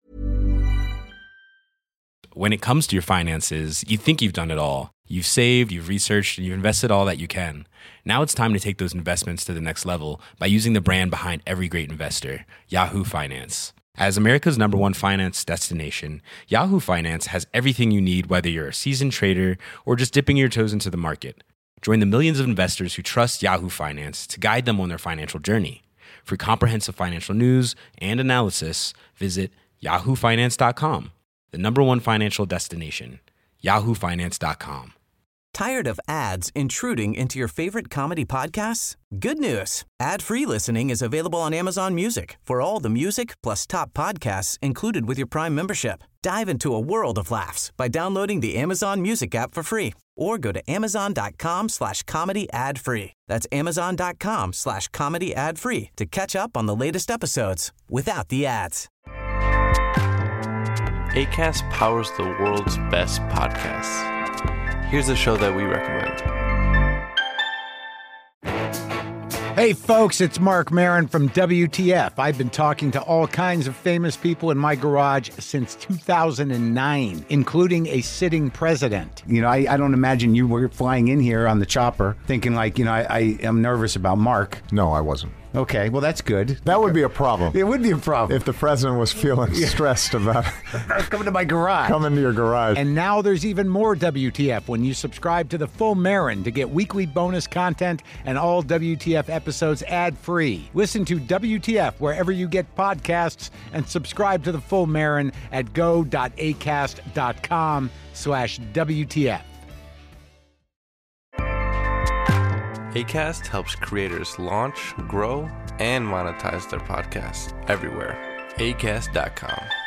When it comes to your finances, you think you've done it all. You've saved, you've researched, and you've invested all that you can. Now it's time to take those investments to the next level by using the brand behind every great investor, Yahoo Finance. As America's #1 finance destination, Yahoo Finance has everything you need, whether you're a seasoned trader or just dipping your toes into the market. Join the millions of investors who trust Yahoo Finance to guide them on their financial journey. For comprehensive financial news and analysis, visit yahoofinance.com. The #1 financial destination, yahoofinance.com.
Tired of ads intruding into your favorite comedy podcasts? Good news. Ad-free listening is available on Amazon Music for all the music plus top podcasts included with your Prime membership. Dive into a world of laughs by downloading the Amazon Music app for free or go to amazon.com/comedy ad-free. That's amazon.com/comedy ad-free to catch up on the latest episodes without the ads.
Acast powers the world's best podcasts. Here's a show that we recommend.
Hey folks, it's Mark Maron from WTF. I've been talking to all kinds of famous people in my garage since 2009, including a sitting president. You know, I don't imagine you were flying in here on the chopper thinking like, I am nervous about Mark.
No, I wasn't.
Okay, well, that's good.
That would be a problem.
It would be a problem.
If the president was feeling stressed about
coming to my garage.
Coming to your garage.
And now there's even more WTF when you subscribe to the Full Marin to get weekly bonus content and all WTF episodes ad-free. Listen to WTF wherever you get podcasts and subscribe to the Full Marin at go.acast.com/WTF.
Acast helps creators launch, grow, and monetize their podcasts everywhere. Acast.com.